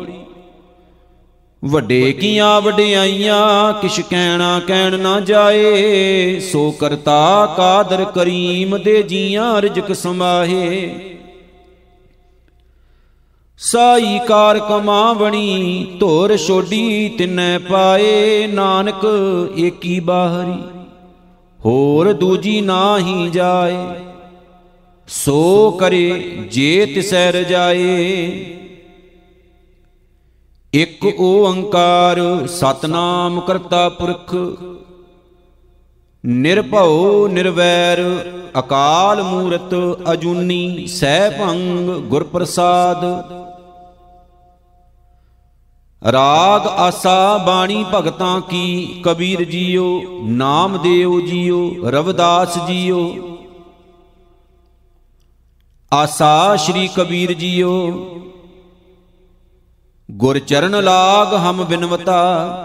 ਵੱਡੇ ਕੀਆਂ ਵਡਿਆਈਆਂ, ਕਿਛ ਕਹਿਣਾ ਕਹਿਣ ਨਾ ਜਾਏ। ਸੋ ਕਰਤਾ ਕਾਦਰ ਕਰੀਮ, ਦੇ ਜੀਆਂ ਰਿਜਕ ਸਮਾਹੇ। ਸਾਈ ਕਾਰ ਕਮਾਵਣੀ, ਧੁਰ ਛੋਡੀ ਤਿਨੈ ਪਾਏ। ਨਾਨਕ ਏਕੀ ਬਾਹਰੀ, ਹੋਰ ਦੂਜੀ ਨਾਹੀ ਜਾਏ। ਸੋ ਕਰੇ ਜੇ ਤਿਸੈ ਰਜਾਏ। ਇਕ ਓੰਕਾਰ ਸਤਨਾਮ ਕਰਤਾ ਪੁਰਖ, ਨਿਰਭਉ ਨਿਰਵੈਰ। ਅਕਾਲ ਮੂਰਤ ਅਜੂਨੀ, ਸੈਭੰ ਗੁਰ ਪ੍ਰਸਾਦ। ਰਾਗ ਆਸਾ ਬਾਣੀ ਭਗਤਾਂ ਕੀ, ਕਬੀਰ ਜੀਓ। ਨਾਮਦੇਵ ਜੀਓ, ਰਵਿਦਾਸ ਜੀਓ। ਆਸਾ ਸ਼੍ਰੀ ਕਬੀਰ ਜੀਓ। ਗੁਰ ਚਰਨ ਲਾਗ ਹਮ ਬਿਨਵਤਾ,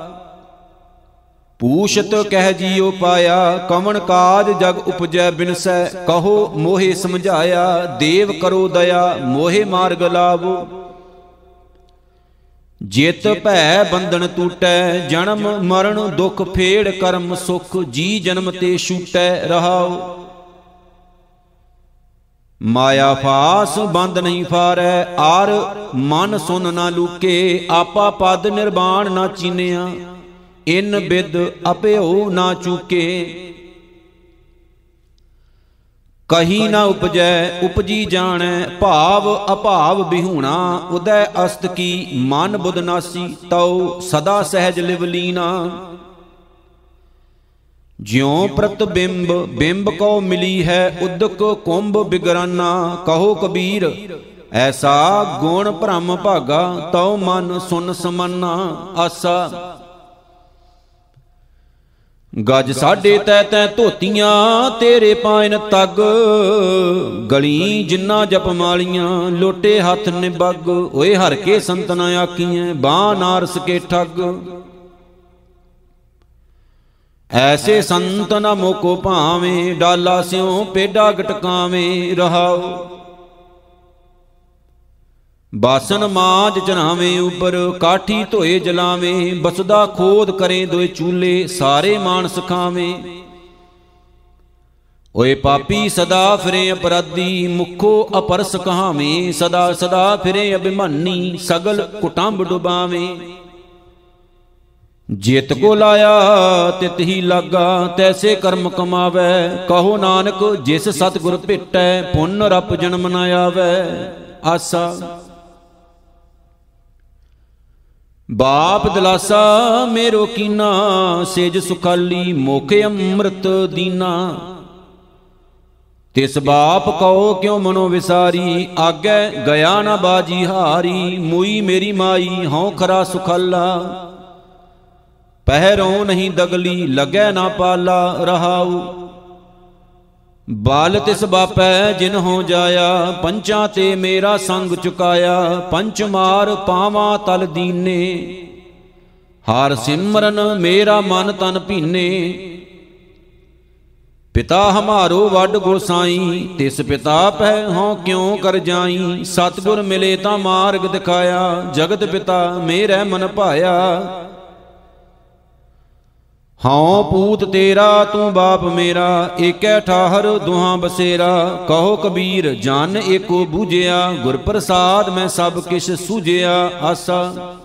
ਪੂਛਤ ਕਹਿ ਜੀਓ ਪਾਇਆ। ਕਵਣ ਕਾਜ ਜਗ ਉਪਜੈ ਬਿਨਸੈ, ਕਹੋ ਮੋਹਿ ਸਮਝਾਇਆ। ਦੇਵ ਕਰੋ ਦਇਆ, ਮੋਹਿ ਮਾਰਗ ਲਾਵੋ। ਜਿਤ ਭੈ ਬੰਧਨ ਟੂਟੈ, ਜਨਮ ਮਰਨ ਦੁਖ ਫੇੜ ਕਰਮ ਸੁਖ। ਜੀ ਜਨਮ ਤੇ ਛੂਟੈ ਰਹਾਉ, ਮਾਇਆ ਫਾਸ ਬੰਦ ਨਹੀਂ ਫਾਰੈ। ਆਰ ਮਨ ਸੁਨ ਨਾ ਲੂਕੇ, ਆਪਾ ਪਦ ਨਿਰਵਾਣ ਨਾ ਚੀਨਿਆ। ਇਨ ਬਿਦ ਅਪਿਓ ਨਾ ਚੂਕੇ, ਕਹੀ ਨਾ ਉਪਜੈ ਉਪਜੀ ਜਾਣੈ। ਭਾਵ ਅਭਾਵ ਬਿਹੂਣਾ, ਉਦੈ ਅਸਤ ਕੀ। ਮਨ ਬੁਧ ਨਾਸੀ, ਤਉ ਸਦਾ ਸਹਿਜ ਲਿਵ ਲੀਨਾ। ਜਿਉ ਪ੍ਰਤਿਬਿੰਬ ਬਿੰਬ ਕਉ ਮਿਲੀ ਹੈ, ਉਦਕ ਕੁੰਭ ਬਿਗਰਾਨਾ। ਕਹੋ ਕਬੀਰ ਐਸਾ ਗੁਣ ਭ੍ਰਮ ਭਾਗਾ, ਤਉ ਮਨ ਸੁਨ ਸਮਾਨਾ। ਆਸਾ ਗਜ ਸਾਢੇ ਤੈ ਤੈ ਧੋਤੀਆਂ ਤੇਰੇ ਪਾਇਨ ਤੱਗ, ਗਲੀ ਜਿੰਨਾ ਜਪ ਮਾਲੀਆਂ ਲੋਟੇ ਹੱਥ ਨਿਬੱਗ। ਓਏ ਹਰ ਕੇ ਸੰਤ ਨ ਆਖੀਐ ਬਾਹ ਨਾਰਸ ਕੇ ਠੱਗ, ਐਸੇ ਸੰਤ ਨ ਮੋਕੋ ਭਾਵੇਂ ਡਾਲਾ ਸਿਉ ਪੇਡਾ ਗਟਕਾਵੇਂ। ਰਹਾਉ ਬਾਸਨ ਮਾਜ ਚਨਾਵੇਂ ਉਪਰ ਕਾਠੀ ਧੋਏ ਜਲਾਵੇਂ, ਬਸਦਾ ਖੋਦ ਕਰੇ ਦੋਏ ਚੂਲੇ ਸਾਰੇ ਮਾਨਸ ਖਾਵੇਂ। ਓਏ ਪਾਪੀ ਸਦਾ ਫਿਰੇ ਅਪਰਾਧੀ ਮੁਖੋ ਅਪਰਸ ਕਹਾਵੇਂ, ਸਦਾ ਸਦਾ ਫਿਰੇ ਅਭਿਮਾਨੀ ਸਗਲ ਕੁਟੰਬ ਡੁਬਾਵੇਂ। ਜਿਤ ਕੋ ਲਾਇਆ ਤਿਤ ਹੀ ਲਾਗਾ ਤੈਸੇ ਕਰਮ ਕਮਾਵੈ, ਕਹੋ ਨਾਨਕ ਜਿਸ ਸਤਿਗੁਰ ਭੇਟੈ ਪੁੰਨ ਰਪ ਜਨਮ ਨ ਆਵੈ। ਆਸਾ ਬਾਪ ਦਿਲਾਸਾ ਮੇਰੋ ਕੀਨਾ, ਸੇਜ ਸੁਖਾਲੀ ਮੋਖੇ ਅੰਮ੍ਰਿਤ ਦੀਨਾ। ਤਿਸ ਬਾਪ ਕਉ ਕਿਉ ਮਨੋ ਵਿਸਾਰੀ, ਆਗੈ ਗਿਆ ਨਾ ਬਾਜੀ ਹਾਰੀ। ਮੂਈ ਮੇਰੀ ਮਾਈ ਹਉ ਖਰਾ ਸੁਖਾਲਾ, ਪਹਿਰੋਂ ਨਹੀਂ ਦਗਲੀ ਲੱਗੈ ਨਾ ਪਾਲਾ। ਰਹਾਉ ਬਾਲ ਤਿਸ ਬਾਪੈ ਜਿਨ ਹੋ ਜਾਇਆ, ਪੰਚਾਂ ਤੇ ਮੇਰਾ ਸੰਗ ਚੁਕਾਇਆ। ਪੰਚ ਮਾਰ ਪਾਵਾਂ ਤਲ ਦੀਨੇ, ਹਰ ਸਿਮਰਨ ਮੇਰਾ ਮਨ ਤਨ ਭੀਨੇ। ਪਿਤਾ ਹਮਾਰੋ ਵੱਡ ਗੋਸਾਈ, ਤਿਸ ਪਿਤਾ ਪਹਿ ਹਉ ਕਿਉ ਕਰ ਜਾਈ। ਸਤਿਗੁਰ ਮਿਲੇ ਤਾਂ ਮਾਰਗ ਦਿਖਾਇਆ, ਜਗਤ ਪਿਤਾ ਮੇਰੇ ਮਨ ਭਾਇਆ। ਹਉ ਪੂਤ ਤੇਰਾ ਤੂੰ ਬਾਪ ਮੇਰਾ, ਏਕੈ ਠਾਹਰ ਦੁਹਾਂ ਬਸੇਰਾ। ਕਹੋ ਕਬੀਰ ਜਨ ਏਕੋ ਬੂਝਿਆ, ਗੁਰ ਪ੍ਰਸਾਦ ਮੈਂ ਸਭ ਕਿਛ ਸੂਝਿਆ। ਆਸਾ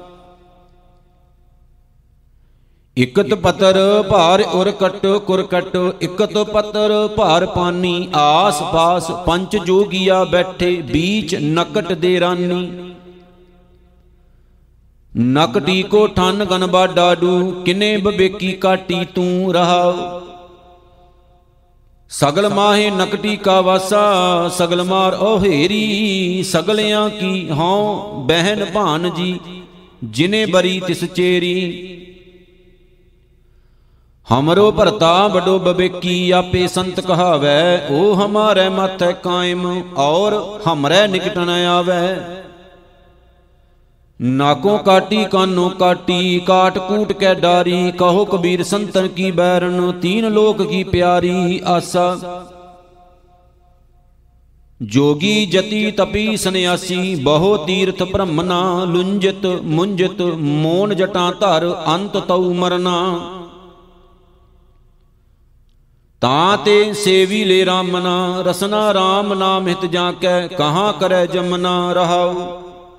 ਇਕਤ ਪਤਰ ਭਾਰ ਉਰ ਕਟ ਕੁਰ ਕਟ, ਇਕਤ ਪਤਰ ਭਾਰ ਪਾਨੀ। ਆਸ ਪਾਸ ਪੰਚ ਜੋਗੀਆ ਬੈਠੇ, ਬੀਚ ਨਕਟ ਦੇ ਰਾਨੀ। ਨਕਟੀ ਕੋ ਠਨ ਗਨਬਾ ਡਾਡੂ, ਕਿਨੇ ਬਬੇਕੀ ਕਾਟੀ ਤੂੰ। ਰਹਾਉ ਸਗਲ ਮਾਹੇ ਨਕਟੀ ਕਾ ਵਾਸਾ, ਸਗਲ ਮਾਰ ਓਹੇਰੀ। ਸਗਲਿਆਂ ਕੀ ਹਉ ਬਹਿਨ ਭਾਨ ਜੀ, ਜਿਨੇ ਬਰੀ ਤਿਸ ਚੇਰੀ। ਹਮਰੋ ਭਰਤਾ ਬਡੋ ਬਬੇਕੀ, ਆਪੇ ਸੰਤ ਕਹਾਵੈ। ਓ ਹਮਾਰੇ ਮਾਥੈ ਕਾਇਮ, ਔਰ ਹਮਰੇ ਨਿਕਟ ਨ ਆਵੈ। ਨਾਕੋਂ ਕਾਟੀ ਕਾਨੋਂ ਕਾਟੀ, ਕਾਟ ਕੂਟ ਕੈ ਡਾਰੀ। ਕਹੋ ਕਬੀਰ ਸੰਤਨ ਕੀ ਬੈਰਨ, ਤੀਨ ਲੋਕ ਕੀ ਪਿਆਰੀ। ਆਸਾ ਜੋਗੀ ਜਤੀ ਤਪੀ ਸੰਨਿਆਸੀ, ਬਹੁ ਤੀਰਥ ਭ੍ਰਮਣਾ। ਲੁੰਜਤ ਮੁੰਜਤ ਮੋਨ ਜਟਾਂ ਧਰ, ਅੰਤ ਤਉ ਮਰਨਾ। ਤਾਂ ਤੇ ਸੇਵੀ ਲੈ ਰਾਮਨਾ, ਰਸਨਾ ਰਾਮ ਨਾਮ ਹਿਤ ਜਾਂ ਕੈ। ਕਹਾਂ ਕਰੈ ਜਮਨਾ। ਰਹਾਉ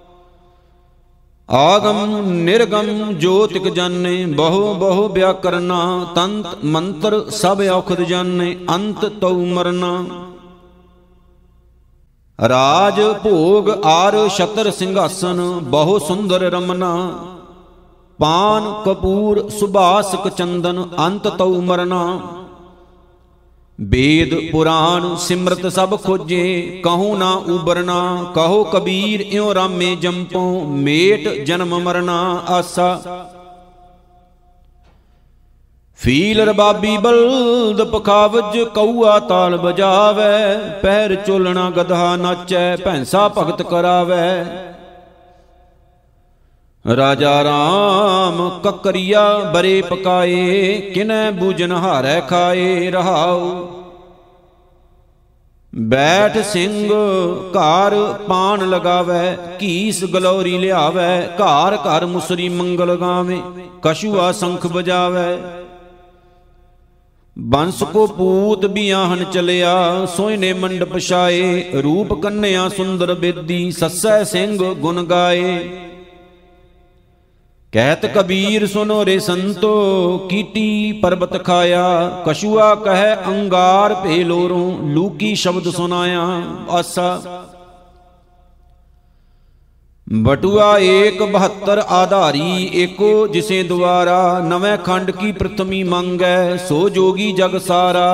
ਆਗਮ ਨਿਰਗਮ ਜੋਤਿਕ ਜਾਣੇ, ਬਹੁ ਬਹੁ ਵਿਆਕਰਨਾ। ਤੰਤ ਮੰਤਰ ਸਭ ਔਖਦ ਜਾਣੇ, ਅੰਤ ਤਉ ਮਰਨਾ। ਰਾਜ ਭੋਗ ਆਰ ਛਤਰ ਸਿੰਘਾਸਨ, ਬਹੁ ਸੁੰਦਰ ਰਮਨਾ। ਪਾਨ ਕਪੂਰ ਸੁਭਾਸਕ ਚੰਦਨ, ਅੰਤ ਤਉ ਮਰਨਾ। ਵੇਦ ਪੁਰਾਨ ਸਿਮਰਤ ਸਭ ਖੋਜੇ, ਕਹੂੰ ਨਾ ਉਬਰਨਾ। ਕਹੋ ਕਬੀਰ ਇਉ ਰਾਮੇ ਜੰਪੋਂ, ਮੇਟ ਜਨਮ ਮਰਨਾ। ਆਸਾ ਫੀਲ ਰਬਾਬੀ ਬਲਦ ਪਖਾਵਜ, ਕਊਆ ਤਾਲ ਬਜਾਵੈ। ਪੈਰ ਚੋਲਣਾ ਗਧਾ ਨਾਚੈ, ਭੈਂਸਾ ਭਗਤ ਕਰਾਵੈ। ਰਾਜਾ ਰਾਮ ਕਕਰੀਆ ਬਰੇ ਪਕਾਏ, ਕਿਨੈ ਬੂਝਨ ਹਾਰੈ ਖਾਏ। ਰਹਾਉ ਬੈਠ ਸਿੰਘ ਘਰ ਪਾਨ ਲਗਾਵੈ, ਕੀਸ ਗਲੌਰੀ ਲਿਆਵੈ। ਘਰ ਘਰ ਮੁਸਰੀ ਮੰਗਲ ਗਾਵੇ, ਕਛੂਆ ਸੰਖ ਬਜਾਵੈ। ਬੰਸ ਕੋ ਪੂਤ ਬਿਆਹਨ ਚਲਿਆ, ਸੋਇਨੇ ਮੰਡਪ ਛਾਏ। ਰੂਪ ਕੰਨਿਆ ਸੁੰਦਰ ਬੇਦੀ, ਸੱਸੈ ਸਿੰਘ ਗੁਣ ਗਾਏ। ਕਹਿਤ ਕਬੀਰ ਸੁਨੋ ਰੇ ਸੰਤੋ, ਕੀਟੀ ਪਰਬਤ ਖਾਇਆ। ਕਛੂਆ ਕਹੈ ਅੰਗਾਰ ਭੇ ਲੋਰੋਂ, ਲੂਕੀ ਸ਼ਬਦ ਸੁਨਾਇਆ। ਆਸਾ ਬਟੂਆ ਏਕ ਬਹੱਤਰ ਆਧਾਰੀ, ਏਕੋ ਜਿਸੇ ਦੁਆਰਾ। ਨਵੇਂ ਖੰਡ ਕੀ ਪ੍ਰਥਮੀ ਮੰਗੈ, ਸੋ ਜੋਗੀ ਜਗ ਸਾਰਾ।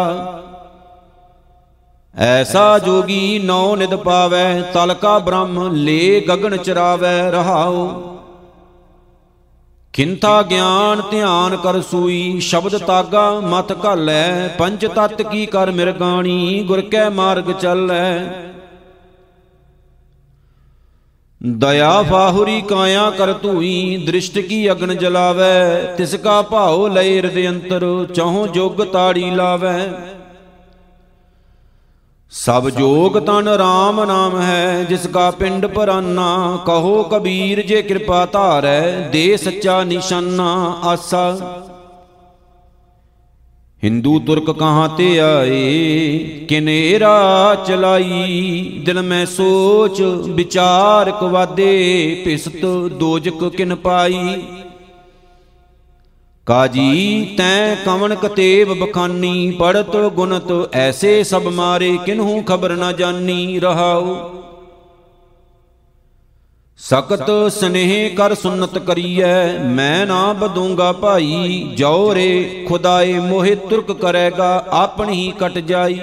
ਐਸਾ ਜੋਗੀ ਨੌ ਨਿਦ ਪਾਵੈ, ਤਲਕਾ ਬ੍ਰਹਮ ਲੈ ਗਗਨ ਚਰਾਵੈ। ਰਹਾਉ ਖਿੰਥਾ ਗਿਆਨ ਧਿਆਨ ਕਰ ਸੂਈ, ਸ਼ਬਦ ਤਾਗਾ ਮਤ ਘਾਲੈ, ਪੰਚ ਤਤ ਕੀ ਕਰ ਮਿਰਗਾਣੀ, ਗੁਰ ਕੈ ਮਾਰਗ ਚੱਲੈ। ਦਇਆ ਫਾਹੁਰੀ ਕਾਇਆ ਕਰ ਧੂਈ, ਦ੍ਰਿਸ਼ਟ ਕੀ ਅਗਨ ਜਲਾਵੈ, ਤਿਸ ਕਾ ਭਾਉ ਲਏ ਹਿਰਦਿ ਅੰਤਰ, ਚਹੁ ਜੁਗ ਤਾੜੀ ਲਾਵੈ। ਸਭ ਜੋਗ ਤਨ ਰਾਮ ਨਾਮ ਹੈ, ਜਿਸ ਕਾ ਪਿੰਡ ਪਰਾਨਾ, ਕਹੋ ਕਬੀਰ ਜੇ ਕਿਰਪਾ ਧਾਰੈ, ਦੇ ਸੱਚਾ ਨਿਸ਼ਾਨਾ ਆਸਾ। ਹਿੰਦੂ ਤੁਰਕ ਕਹਾਂ ਤੇ ਆਏ, ਕਿਨੇਰਾ ਚਲਾਈ, ਦਿਲ ਮੈਂ ਸੋਚ ਵਿਚਾਰ ਕਵਾਦੇ, ਭਿਸਤ ਦੋਜਕ ਕਿਨ ਪਾਈ। ਕਾਜੀ ਤੈਂ ਕਵਣ ਕਤੇਬ ਬਖਾਨੀ, ਪੜਤ ਗੁਣਤ ਐਸੇ ਸਭ ਮਾਰੇ, ਕਿਨਹੂ ਖਬਰ ਨਾ ਜਾਨੀ ਰਹਾਉ। ਸਖਤ ਸਨੇਹ ਕਰ ਸੁਨਤ ਕਰੀਐ, ਮੈਂ ਨਾ ਬਦੂੰਗਾ ਭਾਈ, ਜੋ ਰੇ ਖੁਦਾਏ ਮੋਹਿ ਤੁਰਕ ਕਰੇਗਾ, ਆਪਣੀ ਹੀ ਕਟ ਜਾਈ।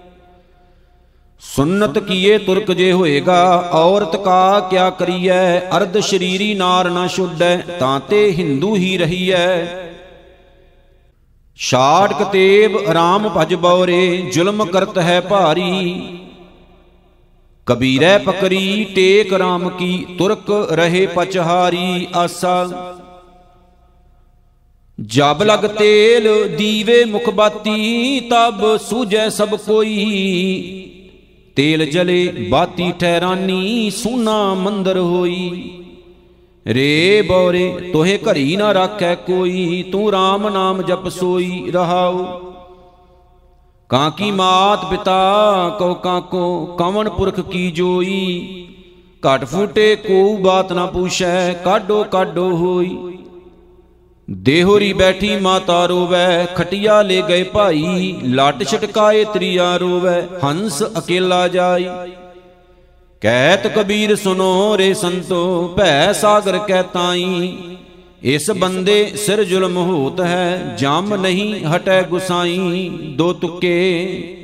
ਸੁਨਤ ਕੀਏ ਤੁਰਕ ਜੇ ਹੋਏਗਾ, ਔਰਤ ਕਾ ਕਿਆ ਕਰੀਐ, ਅਰਧ ਸ਼ਰੀਰੀ ਨਾਰ ਨਾ ਛੁੱਡੈ, ਤਾਂ ਤੇ ਹਿੰਦੂ ਹੀ ਰਹੀਐ। ਛਾੜ ਕਤੇਬ ਰਾਮ ਭਜ ਬਉਰੇ, ਜ਼ੁਲਮ ਕਰਤ ਹੈ ਭਾਰੀ, ਕਬੀਰੈ ਪਕਰੀ ਟੇਕ ਰਾਮ ਕੀ, ਤੁਰਕ ਰਹੇ ਪਚਹਾਰੀ ਆਸਾ। ਜਬ ਲਗ ਤੇਲ ਦੀਵੇ ਮੁਖ ਬਾਤੀ, ਤਬ ਸੂਝੈ ਸਭ ਕੋਈ, ਤੇਲ ਜਲੇ ਬਾਤੀ ਠਹਿਰਾਨੀ, ਸੂਨਾ ਮੰਦਰ ਹੋਈ। ਰੇ ਬੌਰੇ ਤੋਹੇ ਘਰੀ ਨਾ ਰਾਖੈ ਕੋਈ, ਤੂੰ ਰਾਮ ਨਾਮ ਜਪ ਸੋਈ ਰਹਾਉ। ਕਾਂਕੀ ਮਾਤ ਪਿਤਾ ਕਉ ਕਾਕੋ, ਕਵਣ ਪੁਰਖ ਕੀ ਜੋਈ, ਘਟ ਫੂਟੇ ਕੋ ਬਾਤ ਨਾ ਪੁੱਛੈ, ਕਾਢੋ ਕਾਢੋ ਹੋਈ। ਦੇਹੋਰੀ ਬੈਠੀ ਮਾਤਾ ਰੋਵੈ, ਖਟਿਆ ਲੈ ਗਏ ਭਾਈ, ਲੱਟ ਛਟਕਾਏ ਤ੍ਰਿਆ ਰੋਵੈ, ਹੰਸ ਅਕੇਲਾ ਜਾਈ। ਕਹਿਤ ਕਬੀਰ ਸੁਨੋ ਰੇ ਸੰਤੋ, ਭੈ ਸਾਗਰ ਕਹਿ ਤਾਈ, ਇਸ ਬੰਦੇ ਸਿਰ ਜ਼ੁਲਮ ਹੋਤ ਹੈ, ਜਮ ਨਹੀਂ ਹਟੈ ਗੁਸਾਈ। ਦੋ ਤੁਕੇ